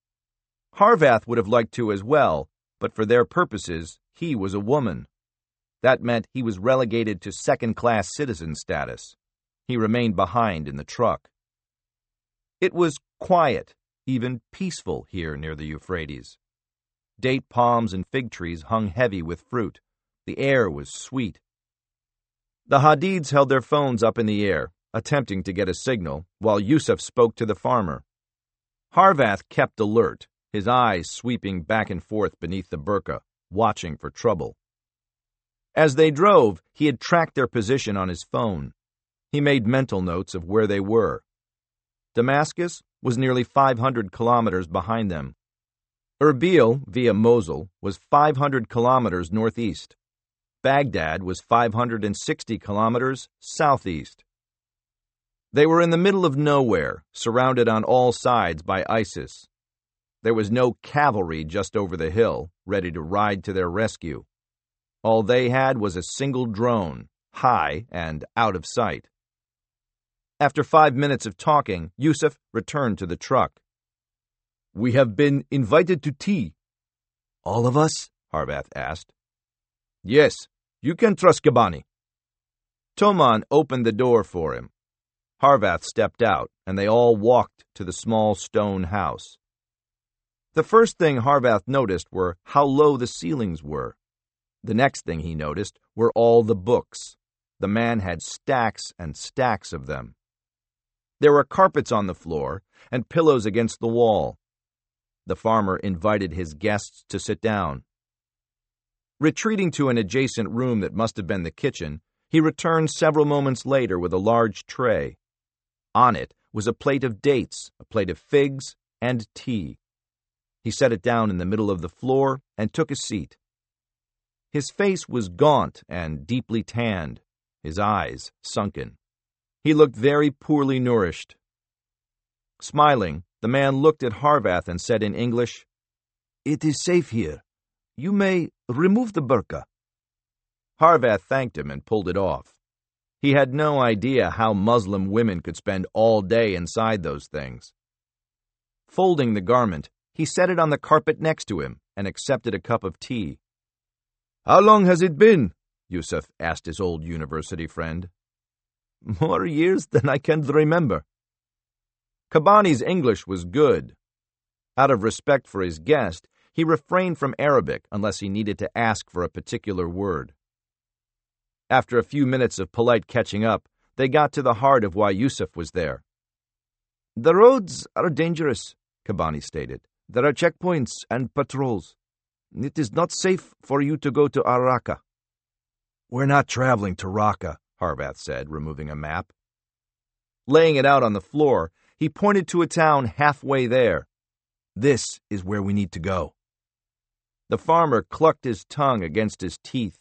Harvath would have liked to as well, but for their purposes, he was a woman. That meant he was relegated to second-class citizen status. He remained behind in the truck. It was quiet, even peaceful here near the Euphrates. Date palms and fig trees hung heavy with fruit. The air was sweet. The Hadids held their phones up in the air, attempting to get a signal, while Yusuf spoke to the farmer. Harvath kept alert, his eyes sweeping back and forth beneath the burqa, watching for trouble. As they drove, he had tracked their position on his phone. He made mental notes of where they were. Damascus was nearly 500 kilometers behind them. Erbil, via Mosul, was 500 kilometers northeast. Baghdad was 560 kilometers southeast. They were in the middle of nowhere, surrounded on all sides by ISIS. There was no cavalry just over the hill, ready to ride to their rescue. All they had was a single drone, high and out of sight. After 5 minutes of talking, Yusuf returned to the truck. "We have been invited to tea." "All of us?" Harvath asked. "Yes, you can trust Kobani." Toman opened the door for him. Harvath stepped out, and they all walked to the small stone house. The first thing Harvath noticed were how low the ceilings were. The next thing he noticed were all the books. The man had stacks and stacks of them. There were carpets on the floor and pillows against the wall. The farmer invited his guests to sit down. Retreating to an adjacent room that must have been the kitchen, he returned several moments later with a large tray. On it was a plate of dates, a plate of figs, and tea. He set it down in the middle of the floor and took a seat. His face was gaunt and deeply tanned, his eyes sunken. He looked very poorly nourished. Smiling, the man looked at Harvath and said in English, "It is safe here. You may remove the burqa." Harvath thanked him and pulled it off. He had no idea how Muslim women could spend all day inside those things. Folding the garment, he set it on the carpet next to him and accepted a cup of tea. "How long has it been?" Yusuf asked his old university friend. "More years than I can remember." Kobani's English was good. Out of respect for his guest, he refrained from Arabic unless he needed to ask for a particular word. After a few minutes of polite catching up, they got to the heart of why Yusuf was there. "The roads are dangerous," Kobani stated. "There are checkpoints and patrols. It is not safe for you to go to Raqqa." "We're not traveling to Raqqa," Harvath said, removing a map. Laying it out on the floor, he pointed to a town halfway there. "This is where we need to go." The farmer clucked his tongue against his teeth.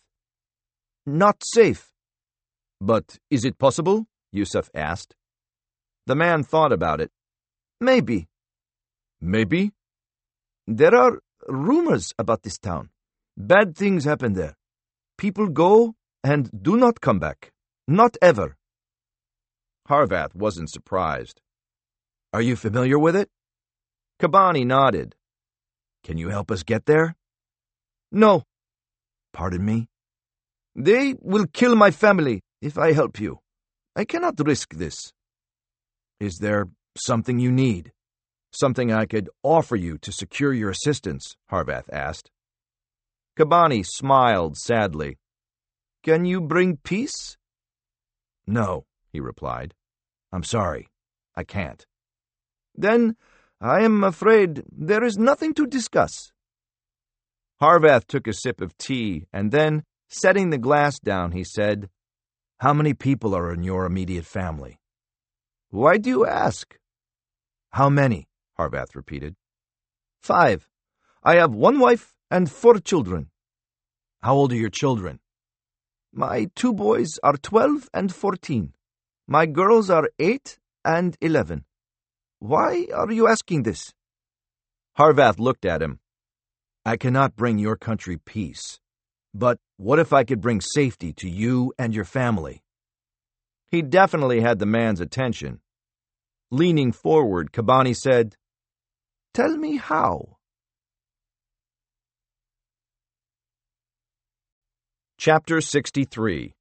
"Not safe." "But is it possible?" Yusuf asked. The man thought about it. "Maybe." "Maybe?" "There are rumors about this town. Bad things happen there. People go and do not come back. Not ever." Harvath wasn't surprised. "Are you familiar with it?" Kobani nodded. "Can you help us get there?" "No." "Pardon me?" "They will kill my family if I help you. I cannot risk this." "Is there something you need? Something I could offer you to secure your assistance?" Harvath asked. Kobani smiled sadly. "Can you bring peace?" "No," he replied. "I'm sorry. I can't." "Then I am afraid there is nothing to discuss." Harvath took a sip of tea, and then, setting the glass down, he said, "How many people are in your immediate family?" "Why do you ask?" "How many?" Harvath repeated. "5. I have 1 wife and 4 children. How old are your children? My 2 boys are 12 and 14. My girls are 8 and 11. Why are you asking this? Harvath looked at him. I cannot bring your country peace. But what if I could bring safety to you and your family? He definitely had the man's attention. Leaning forward, Kabani said, Tell me how. Chapter 63.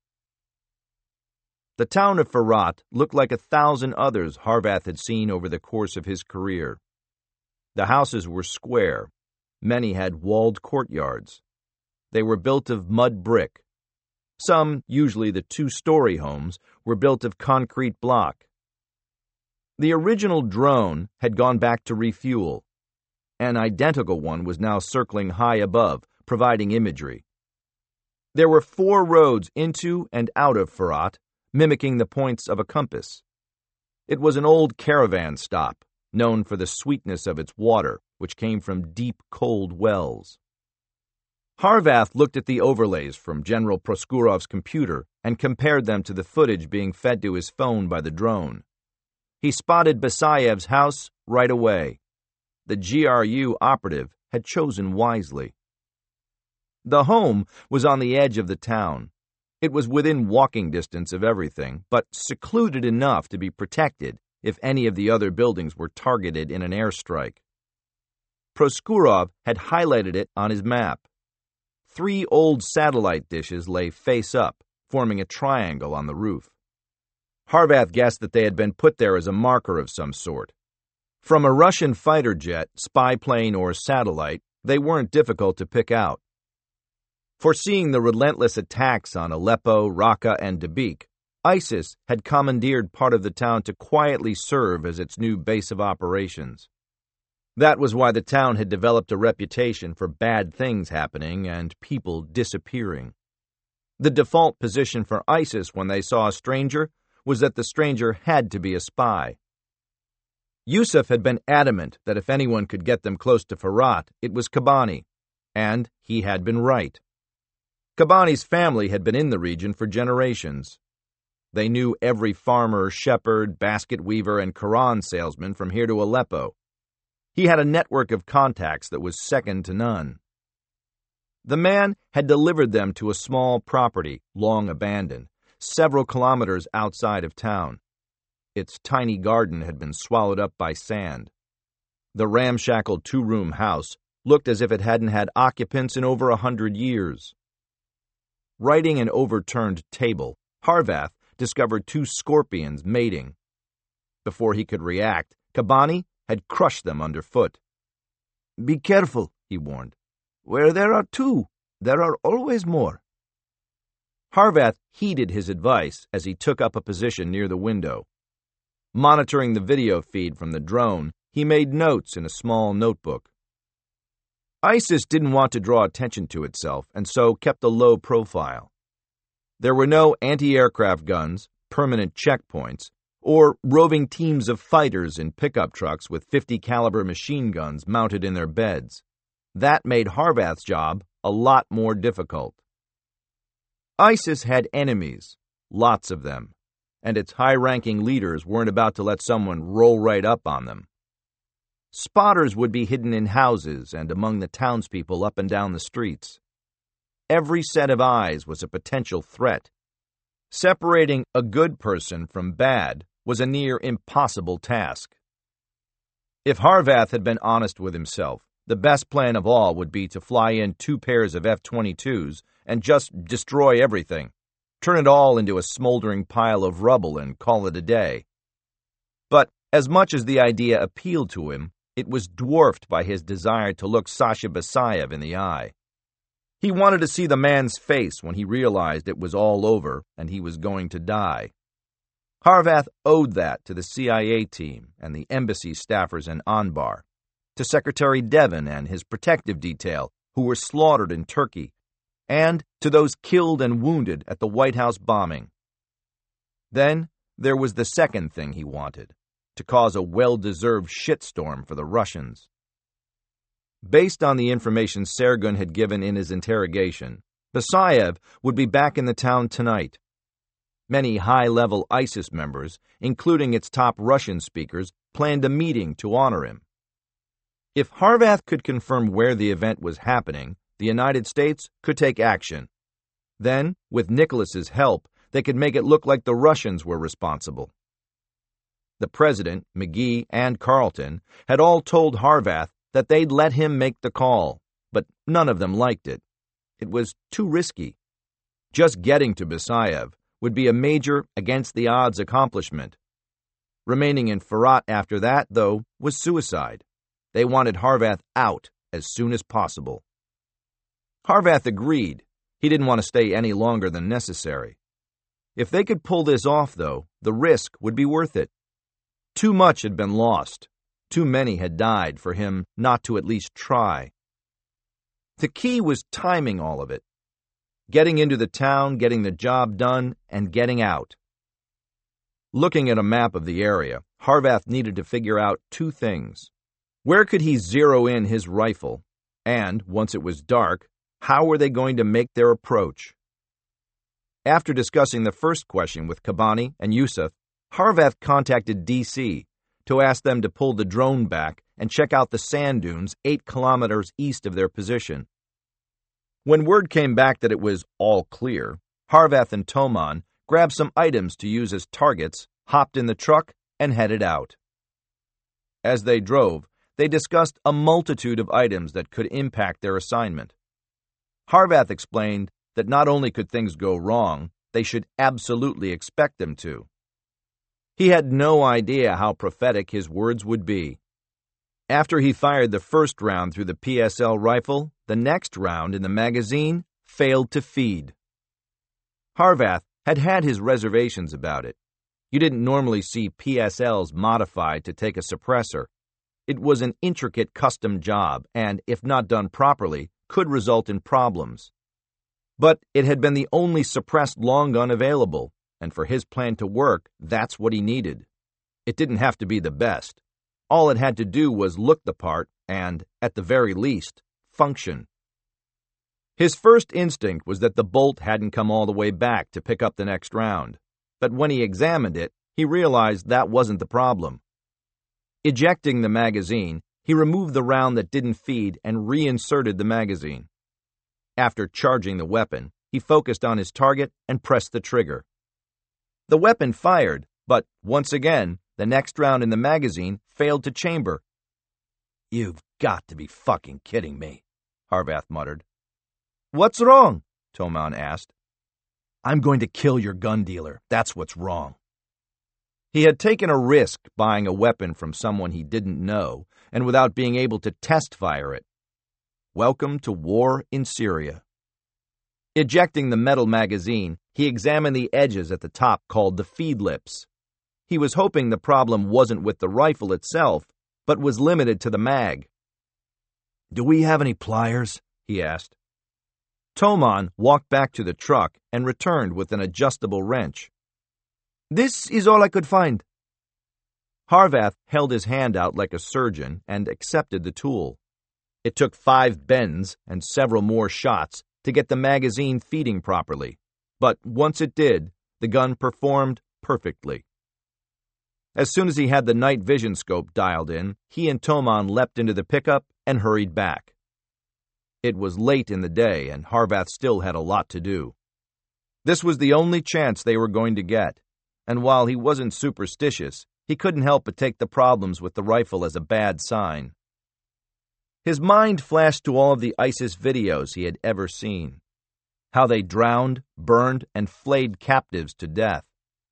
The town of Farrat looked like 1,000 others Harvath had seen over the course of his career. The houses were square. Many had walled courtyards. They were built of mud brick. Some, usually the 2-story homes, were built of concrete block. The original drone had gone back to refuel. An identical one was now circling high above, providing imagery. There were 4 roads into and out of Farrat, mimicking the points of a compass. It was an old caravan stop, known for the sweetness of its water, which came from deep, cold wells. Harvath looked at the overlays from General Proskurov's computer and compared them to the footage being fed to his phone by the drone. He spotted Basayev's house right away. The GRU operative had chosen wisely. The home was on the edge of the town. It was within walking distance of everything, but secluded enough to be protected if any of the other buildings were targeted in an airstrike. Proskurov had highlighted it on his map. 3 old satellite dishes lay face up, forming a triangle on the roof. Harvath guessed that they had been put there as a marker of some sort. From a Russian fighter jet, spy plane, or satellite, they weren't difficult to pick out. Foreseeing the relentless attacks on Aleppo, Raqqa, and Dabiq, ISIS had commandeered part of the town to quietly serve as its new base of operations. That was why the town had developed a reputation for bad things happening and people disappearing. The default position for ISIS when they saw a stranger was that the stranger had to be a spy. Yusuf had been adamant that if anyone could get them close to Farrat, it was Kabani, and he had been right. Kabani's family had been in the region for generations. They knew every farmer, shepherd, basket weaver, and Quran salesman from here to Aleppo. He had a network of contacts that was second to none. The man had delivered them to a small property, long abandoned, several kilometers outside of town. Its tiny garden had been swallowed up by sand. The ramshackle 2-room house looked as if it hadn't had occupants in over 100 years. Righting an overturned table, Harvath discovered 2 scorpions mating. Before he could react, Kabani had crushed them underfoot. "Be careful," he warned. "Where there are 2, there are always more." Harvath heeded his advice as he took up a position near the window. Monitoring the video feed from the drone, he made notes in a small notebook. ISIS didn't want to draw attention to itself, and so kept a low profile. There were no anti-aircraft guns, permanent checkpoints, or roving teams of fighters in pickup trucks with 50-caliber machine guns mounted in their beds. That made Harvath's job a lot more difficult. ISIS had enemies, lots of them, and its high-ranking leaders weren't about to let someone roll right up on them. Spotters would be hidden in houses and among the townspeople up and down the streets. Every set of eyes was a potential threat. Separating a good person from bad was a near impossible task. If Harvath had been honest with himself, the best plan of all would be to fly in 2 pairs of F-22s and just destroy everything, turn it all into a smoldering pile of rubble and call it a day. But as much as the idea appealed to him, it was dwarfed by his desire to look Sasha Basayev in the eye. He wanted to see the man's face when he realized it was all over and he was going to die. Harvath owed that to the CIA team and the embassy staffers in Anbar, to Secretary Devon and his protective detail, who were slaughtered in Turkey, and to those killed and wounded at the White House bombing. Then there was the second thing he wanted, to cause a well-deserved shitstorm for the Russians. Based on the information Sergun had given in his interrogation, Basayev would be back in the town tonight. Many high-level ISIS members, including its top Russian speakers, planned a meeting to honor him. If Harvath could confirm where the event was happening, the United States could take action. Then, with Nicholas's help, they could make it look like the Russians were responsible. The president, McGee, and Carlton had all told Harvath that they'd let him make the call, but none of them liked it. It was too risky. Just getting to Basayev would be a major against-the-odds accomplishment. Remaining in Ferat after that, though, was suicide. They wanted Harvath out as soon as possible. Harvath agreed. He didn't want to stay any longer than necessary. If they could pull this off, though, the risk would be worth it. Too much had been lost. Too many had died for him not to at least try. The key was timing all of it. Getting into the town, getting the job done, and getting out. Looking at a map of the area, Harvath needed to figure out two things. Where could he zero in his rifle? And, once it was dark, how were they going to make their approach? After discussing the first question with Kabani and Yusuf, Harvath contacted D.C. to ask them to pull the drone back and check out the sand dunes 8 kilometers east of their position. When word came back that it was all clear, Harvath and Toman grabbed some items to use as targets, hopped in the truck, and headed out. As they drove, they discussed a multitude of items that could impact their assignment. Harvath explained that not only could things go wrong, they should absolutely expect them to. He had no idea how prophetic his words would be. After he fired the first round through the PSL rifle, the next round in the magazine failed to feed. Harvath had had his reservations about it. You didn't normally see PSLs modified to take a suppressor. It was an intricate custom job and, if not done properly, could result in problems. But it had been the only suppressed long gun available, and for his plan to work, that's what he needed. It didn't have to be the best. All it had to do was look the part and, at the very least, function. His first instinct was that the bolt hadn't come all the way back to pick up the next round, but when he examined it, he realized that wasn't the problem. Ejecting the magazine, he removed the round that didn't feed and reinserted the magazine. After charging the weapon, he focused on his target and pressed the trigger. The weapon fired, but once again, the next round in the magazine failed to chamber. "You've got to be fucking kidding me," Harvath muttered. "What's wrong?" Toman asked. "I'm going to kill your gun dealer. That's what's wrong." He had taken a risk buying a weapon from someone he didn't know and without being able to test fire it. Welcome to war in Syria. Ejecting the metal magazine, he examined the edges at the top called the feed lips. He was hoping the problem wasn't with the rifle itself, but was limited to the mag. "Do we have any pliers?" he asked. Toman walked back to the truck and returned with an adjustable wrench. "This is all I could find." Harvath held his hand out like a surgeon and accepted the tool. It took 5 bends and several more shots to get the magazine feeding properly, but once it did, the gun performed perfectly. As soon as he had the night vision scope dialed in, he and Toman leapt into the pickup and hurried back. It was late in the day, and Harvath still had a lot to do. This was the only chance they were going to get, and while he wasn't superstitious, he couldn't help but take the problems with the rifle as a bad sign. His mind flashed to all of the ISIS videos he had ever seen. How they drowned, burned, and flayed captives to death.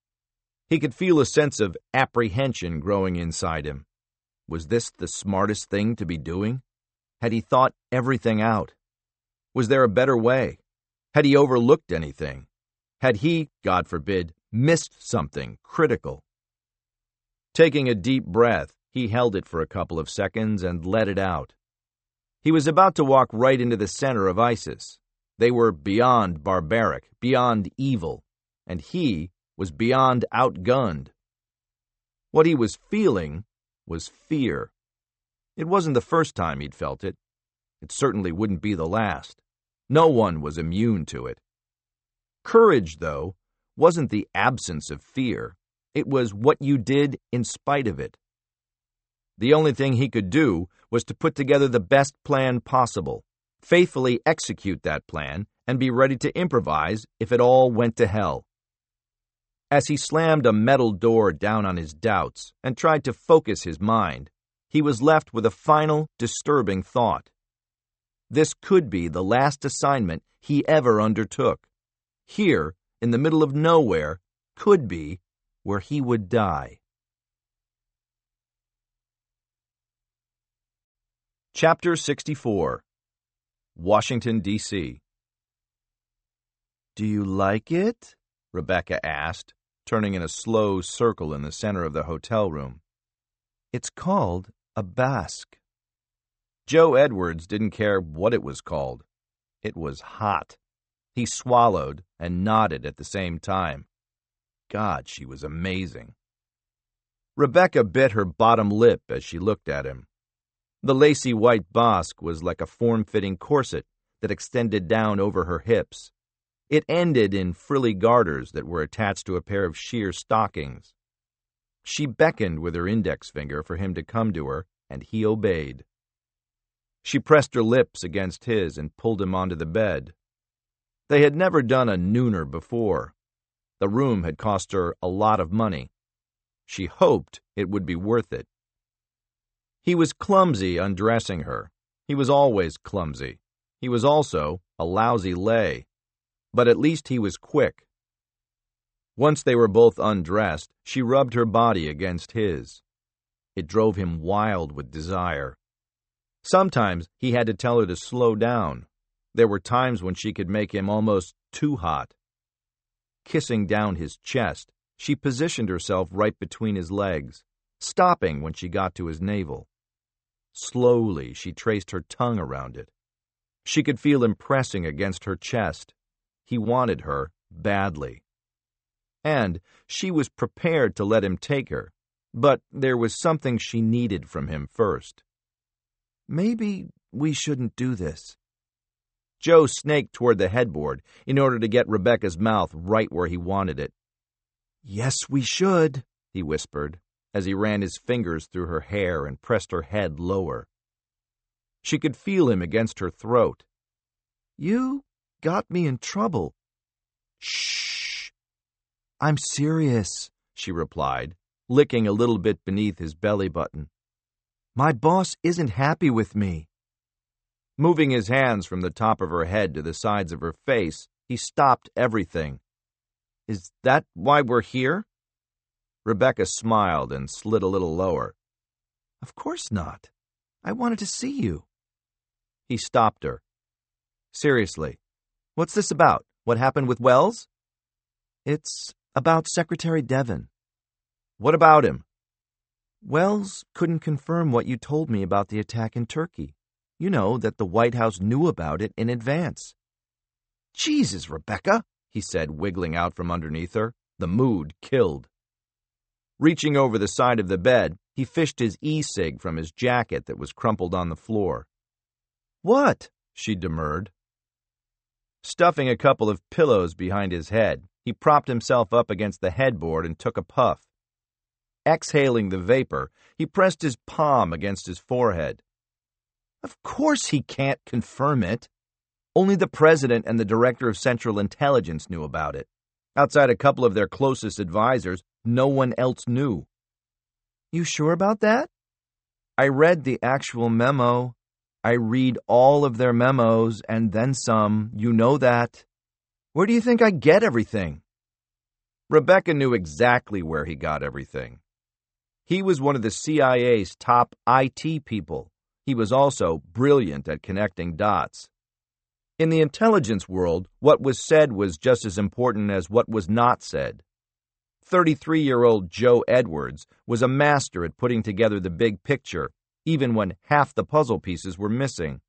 He could feel a sense of apprehension growing inside him. Was this the smartest thing to be doing? Had he thought everything out? Was there a better way? Had he overlooked anything? Had he, God forbid, missed something critical? Taking a deep breath, he held it for a couple of seconds and let it out. He was about to walk right into the center of ISIS. They were beyond barbaric, beyond evil, and he was beyond outgunned. What he was feeling was fear. It wasn't the first time he'd felt it. It certainly wouldn't be the last. No one was immune to it. Courage, though, wasn't the absence of fear. It was what you did in spite of it. The only thing he could do was to put together the best plan possible, faithfully execute that plan, and be ready to improvise if it all went to hell. As he slammed a metal door down on his doubts and tried to focus his mind, he was left with a final, disturbing thought. This could be the last assignment he ever undertook. Here, in the middle of nowhere, could be where he would die. Chapter 64. Washington, D.C. "Do you like it?" Rebecca asked, turning in a slow circle in the center of the hotel room. "It's called a basque." Joe Edwards didn't care what it was called. It was hot. He swallowed and nodded at the same time. God, she was amazing. Rebecca bit her bottom lip as she looked at him. The lacy white basque was like a form-fitting corset that extended down over her hips. It ended in frilly garters that were attached to a pair of sheer stockings. She beckoned with her index finger for him to come to her, and he obeyed. She pressed her lips against his and pulled him onto the bed. They had never done a nooner before. The room had cost her a lot of money. She hoped it would be worth it. He was clumsy undressing her. He was always clumsy. He was also a lousy lay. But at least he was quick. Once they were both undressed, she rubbed her body against his. It drove him wild with desire. Sometimes he had to tell her to slow down. There were times when she could make him almost too hot. Kissing down his chest, she positioned herself right between his legs, stopping when she got to his navel. Slowly, she traced her tongue around it. She could feel him pressing against her chest. He wanted her badly. And she was prepared to let him take her, but there was something she needed from him first. "Maybe we shouldn't do this." Joe snaked toward the headboard in order to get Rebecca's mouth right where he wanted it. "Yes, we should," he whispered, as he ran his fingers through her hair and pressed her head lower. She could feel him against her throat. "You got me in trouble." "Shh." "I'm serious," she replied, licking a little bit beneath his belly button. "My boss isn't happy with me." Moving his hands from the top of her head to the sides of her face, he stopped everything. "Is that why we're here?" Rebecca smiled and slid a little lower. "Of course not. I wanted to see you." He stopped her. "Seriously, what's this about? What happened with Wells?" "It's about Secretary Devon." "What about him?" "Wells couldn't confirm what you told me about the attack in Turkey. You know, that the White House knew about it in advance." "Jesus, Rebecca," he said, wiggling out from underneath her. The mood killed. Reaching over the side of the bed, he fished his e-cig from his jacket that was crumpled on the floor. "What?" she demurred. Stuffing a couple of pillows behind his head, he propped himself up against the headboard and took a puff. Exhaling the vapor, he pressed his palm against his forehead. "Of course he can't confirm it. Only the President and the Director of Central Intelligence knew about it. Outside a couple of their closest advisors, no one else knew." "You sure about that?" "I read the actual memo. I read all of their memos, and then some. You know that. Where do you think I get everything?" Rebecca knew exactly where he got everything. He was one of the CIA's top IT people. He was also brilliant at connecting dots. In the intelligence world, what was said was just as important as what was not said. 33-year-old Joe Edwards was a master at putting together the big picture, even when half the puzzle pieces were missing.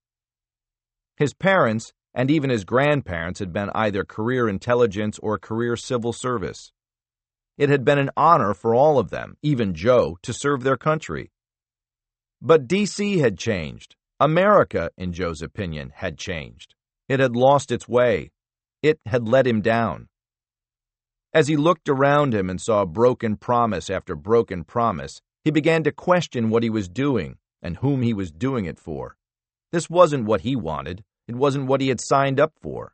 His parents and even his grandparents had been either career intelligence or career civil service. It had been an honor for all of them, even Joe, to serve their country. But D.C. had changed. America, in Joe's opinion, had changed. It had lost its way. It had let him down. As he looked around him and saw broken promise after broken promise, he began to question what he was doing and whom he was doing it for. This wasn't what he wanted. It wasn't what he had signed up for.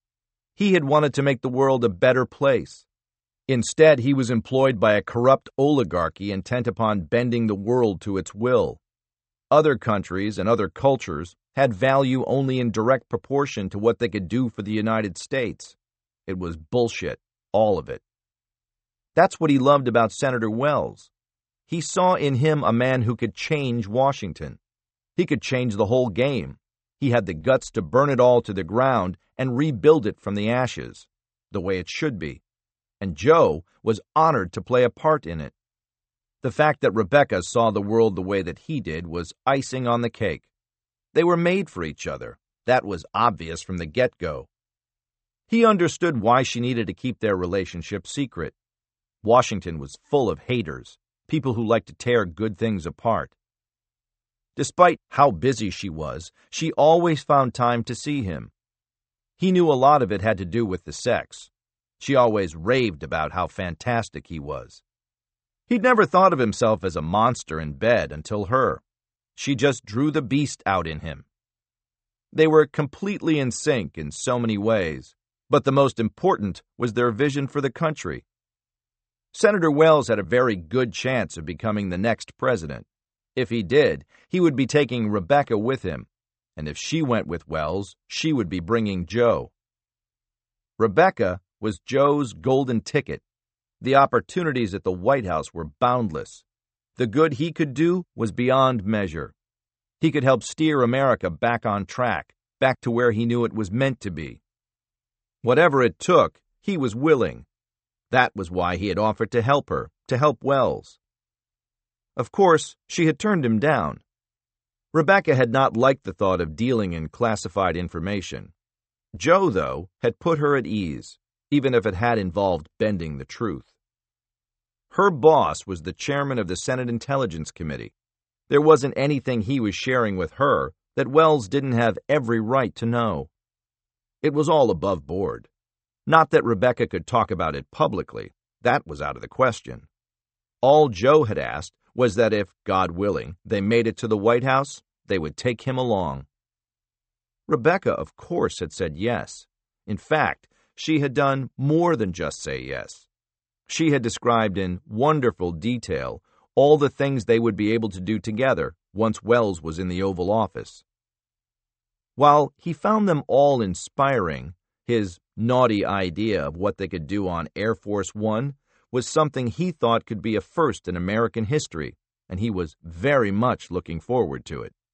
He had wanted to make the world a better place. Instead, he was employed by a corrupt oligarchy intent upon bending the world to its will. Other countries and other cultures had value only in direct proportion to what they could do for the United States. It was bullshit, all of it. That's what he loved about Senator Wells. He saw in him a man who could change Washington. He could change the whole game. He had the guts to burn it all to the ground and rebuild it from the ashes, the way it should be. And Joe was honored to play a part in it. The fact that Rebecca saw the world the way that he did was icing on the cake. They were made for each other. That was obvious from the get-go. He understood why she needed to keep their relationship secret. Washington was full of haters, people who liked to tear good things apart. Despite how busy she was, she always found time to see him. He knew a lot of it had to do with the sex. She always raved about how fantastic he was. He'd never thought of himself as a monster in bed until her. She just drew the beast out in him. They were completely in sync in so many ways, but the most important was their vision for the country. Senator Wells had a very good chance of becoming the next president. If he did, he would be taking Rebecca with him, and if she went with Wells, she would be bringing Joe. Rebecca was Joe's golden ticket. The opportunities at the White House were boundless. The good he could do was beyond measure. He could help steer America back on track, back to where he knew it was meant to be. Whatever it took, he was willing. That was why he had offered to help her, to help Wells. Of course, she had turned him down. Rebecca had not liked the thought of dealing in classified information. Joe, though, had put her at ease, even if it had involved bending the truth. Her boss was the chairman of the Senate Intelligence Committee. There wasn't anything he was sharing with her that Wells didn't have every right to know. It was all above board. Not that Rebecca could talk about it publicly. That was out of the question. All Joe had asked was that if, God willing, they made it to the White House, they would take him along. Rebecca, of course, had said yes. In fact, she had done more than just say yes. She had described in wonderful detail all the things they would be able to do together once Wells was in the Oval Office. While he found them all inspiring, his naughty idea of what they could do on Air Force One was something he thought could be a first in American history, and he was very much looking forward to it.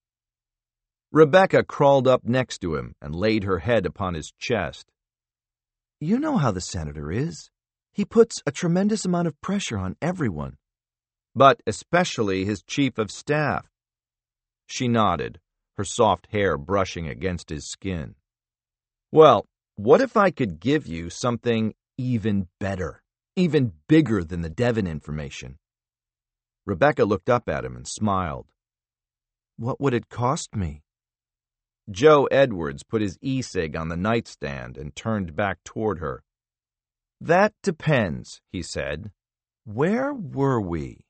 Rebecca crawled up next to him and laid her head upon his chest. You know how the senator is. He puts a tremendous amount of pressure on everyone. But especially his chief of staff. She nodded, her soft hair brushing against his skin. Well, what if I could give you something even better, even bigger than the Devon information? Rebecca looked up at him and smiled. What would it cost me? Joe Edwards put his e-cig on the nightstand and turned back toward her. That depends, he said. Where were we?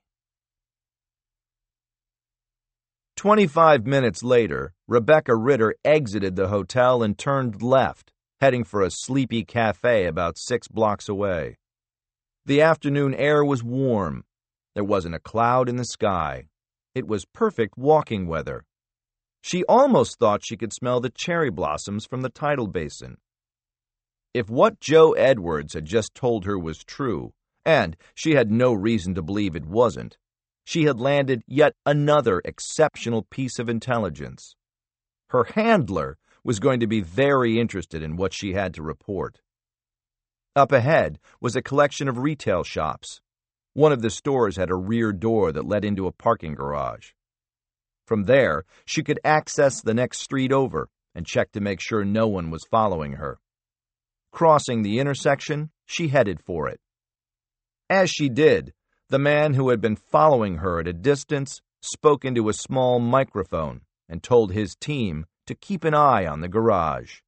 25 minutes later, Rebecca Ritter exited the hotel and turned left, heading for a sleepy cafe about 6 blocks away. The afternoon air was warm. There wasn't a cloud in the sky. It was perfect walking weather. She almost thought she could smell the cherry blossoms from the tidal basin. If what Joe Edwards had just told her was true, and she had no reason to believe it wasn't, she had landed yet another exceptional piece of intelligence. Her handler was going to be very interested in what she had to report. Up ahead was a collection of retail shops. One of the stores had a rear door that led into a parking garage. From there, she could access the next street over and check to make sure no one was following her. Crossing the intersection, she headed for it. As she did, the man who had been following her at a distance spoke into a small microphone, and told his team to keep an eye on the garage.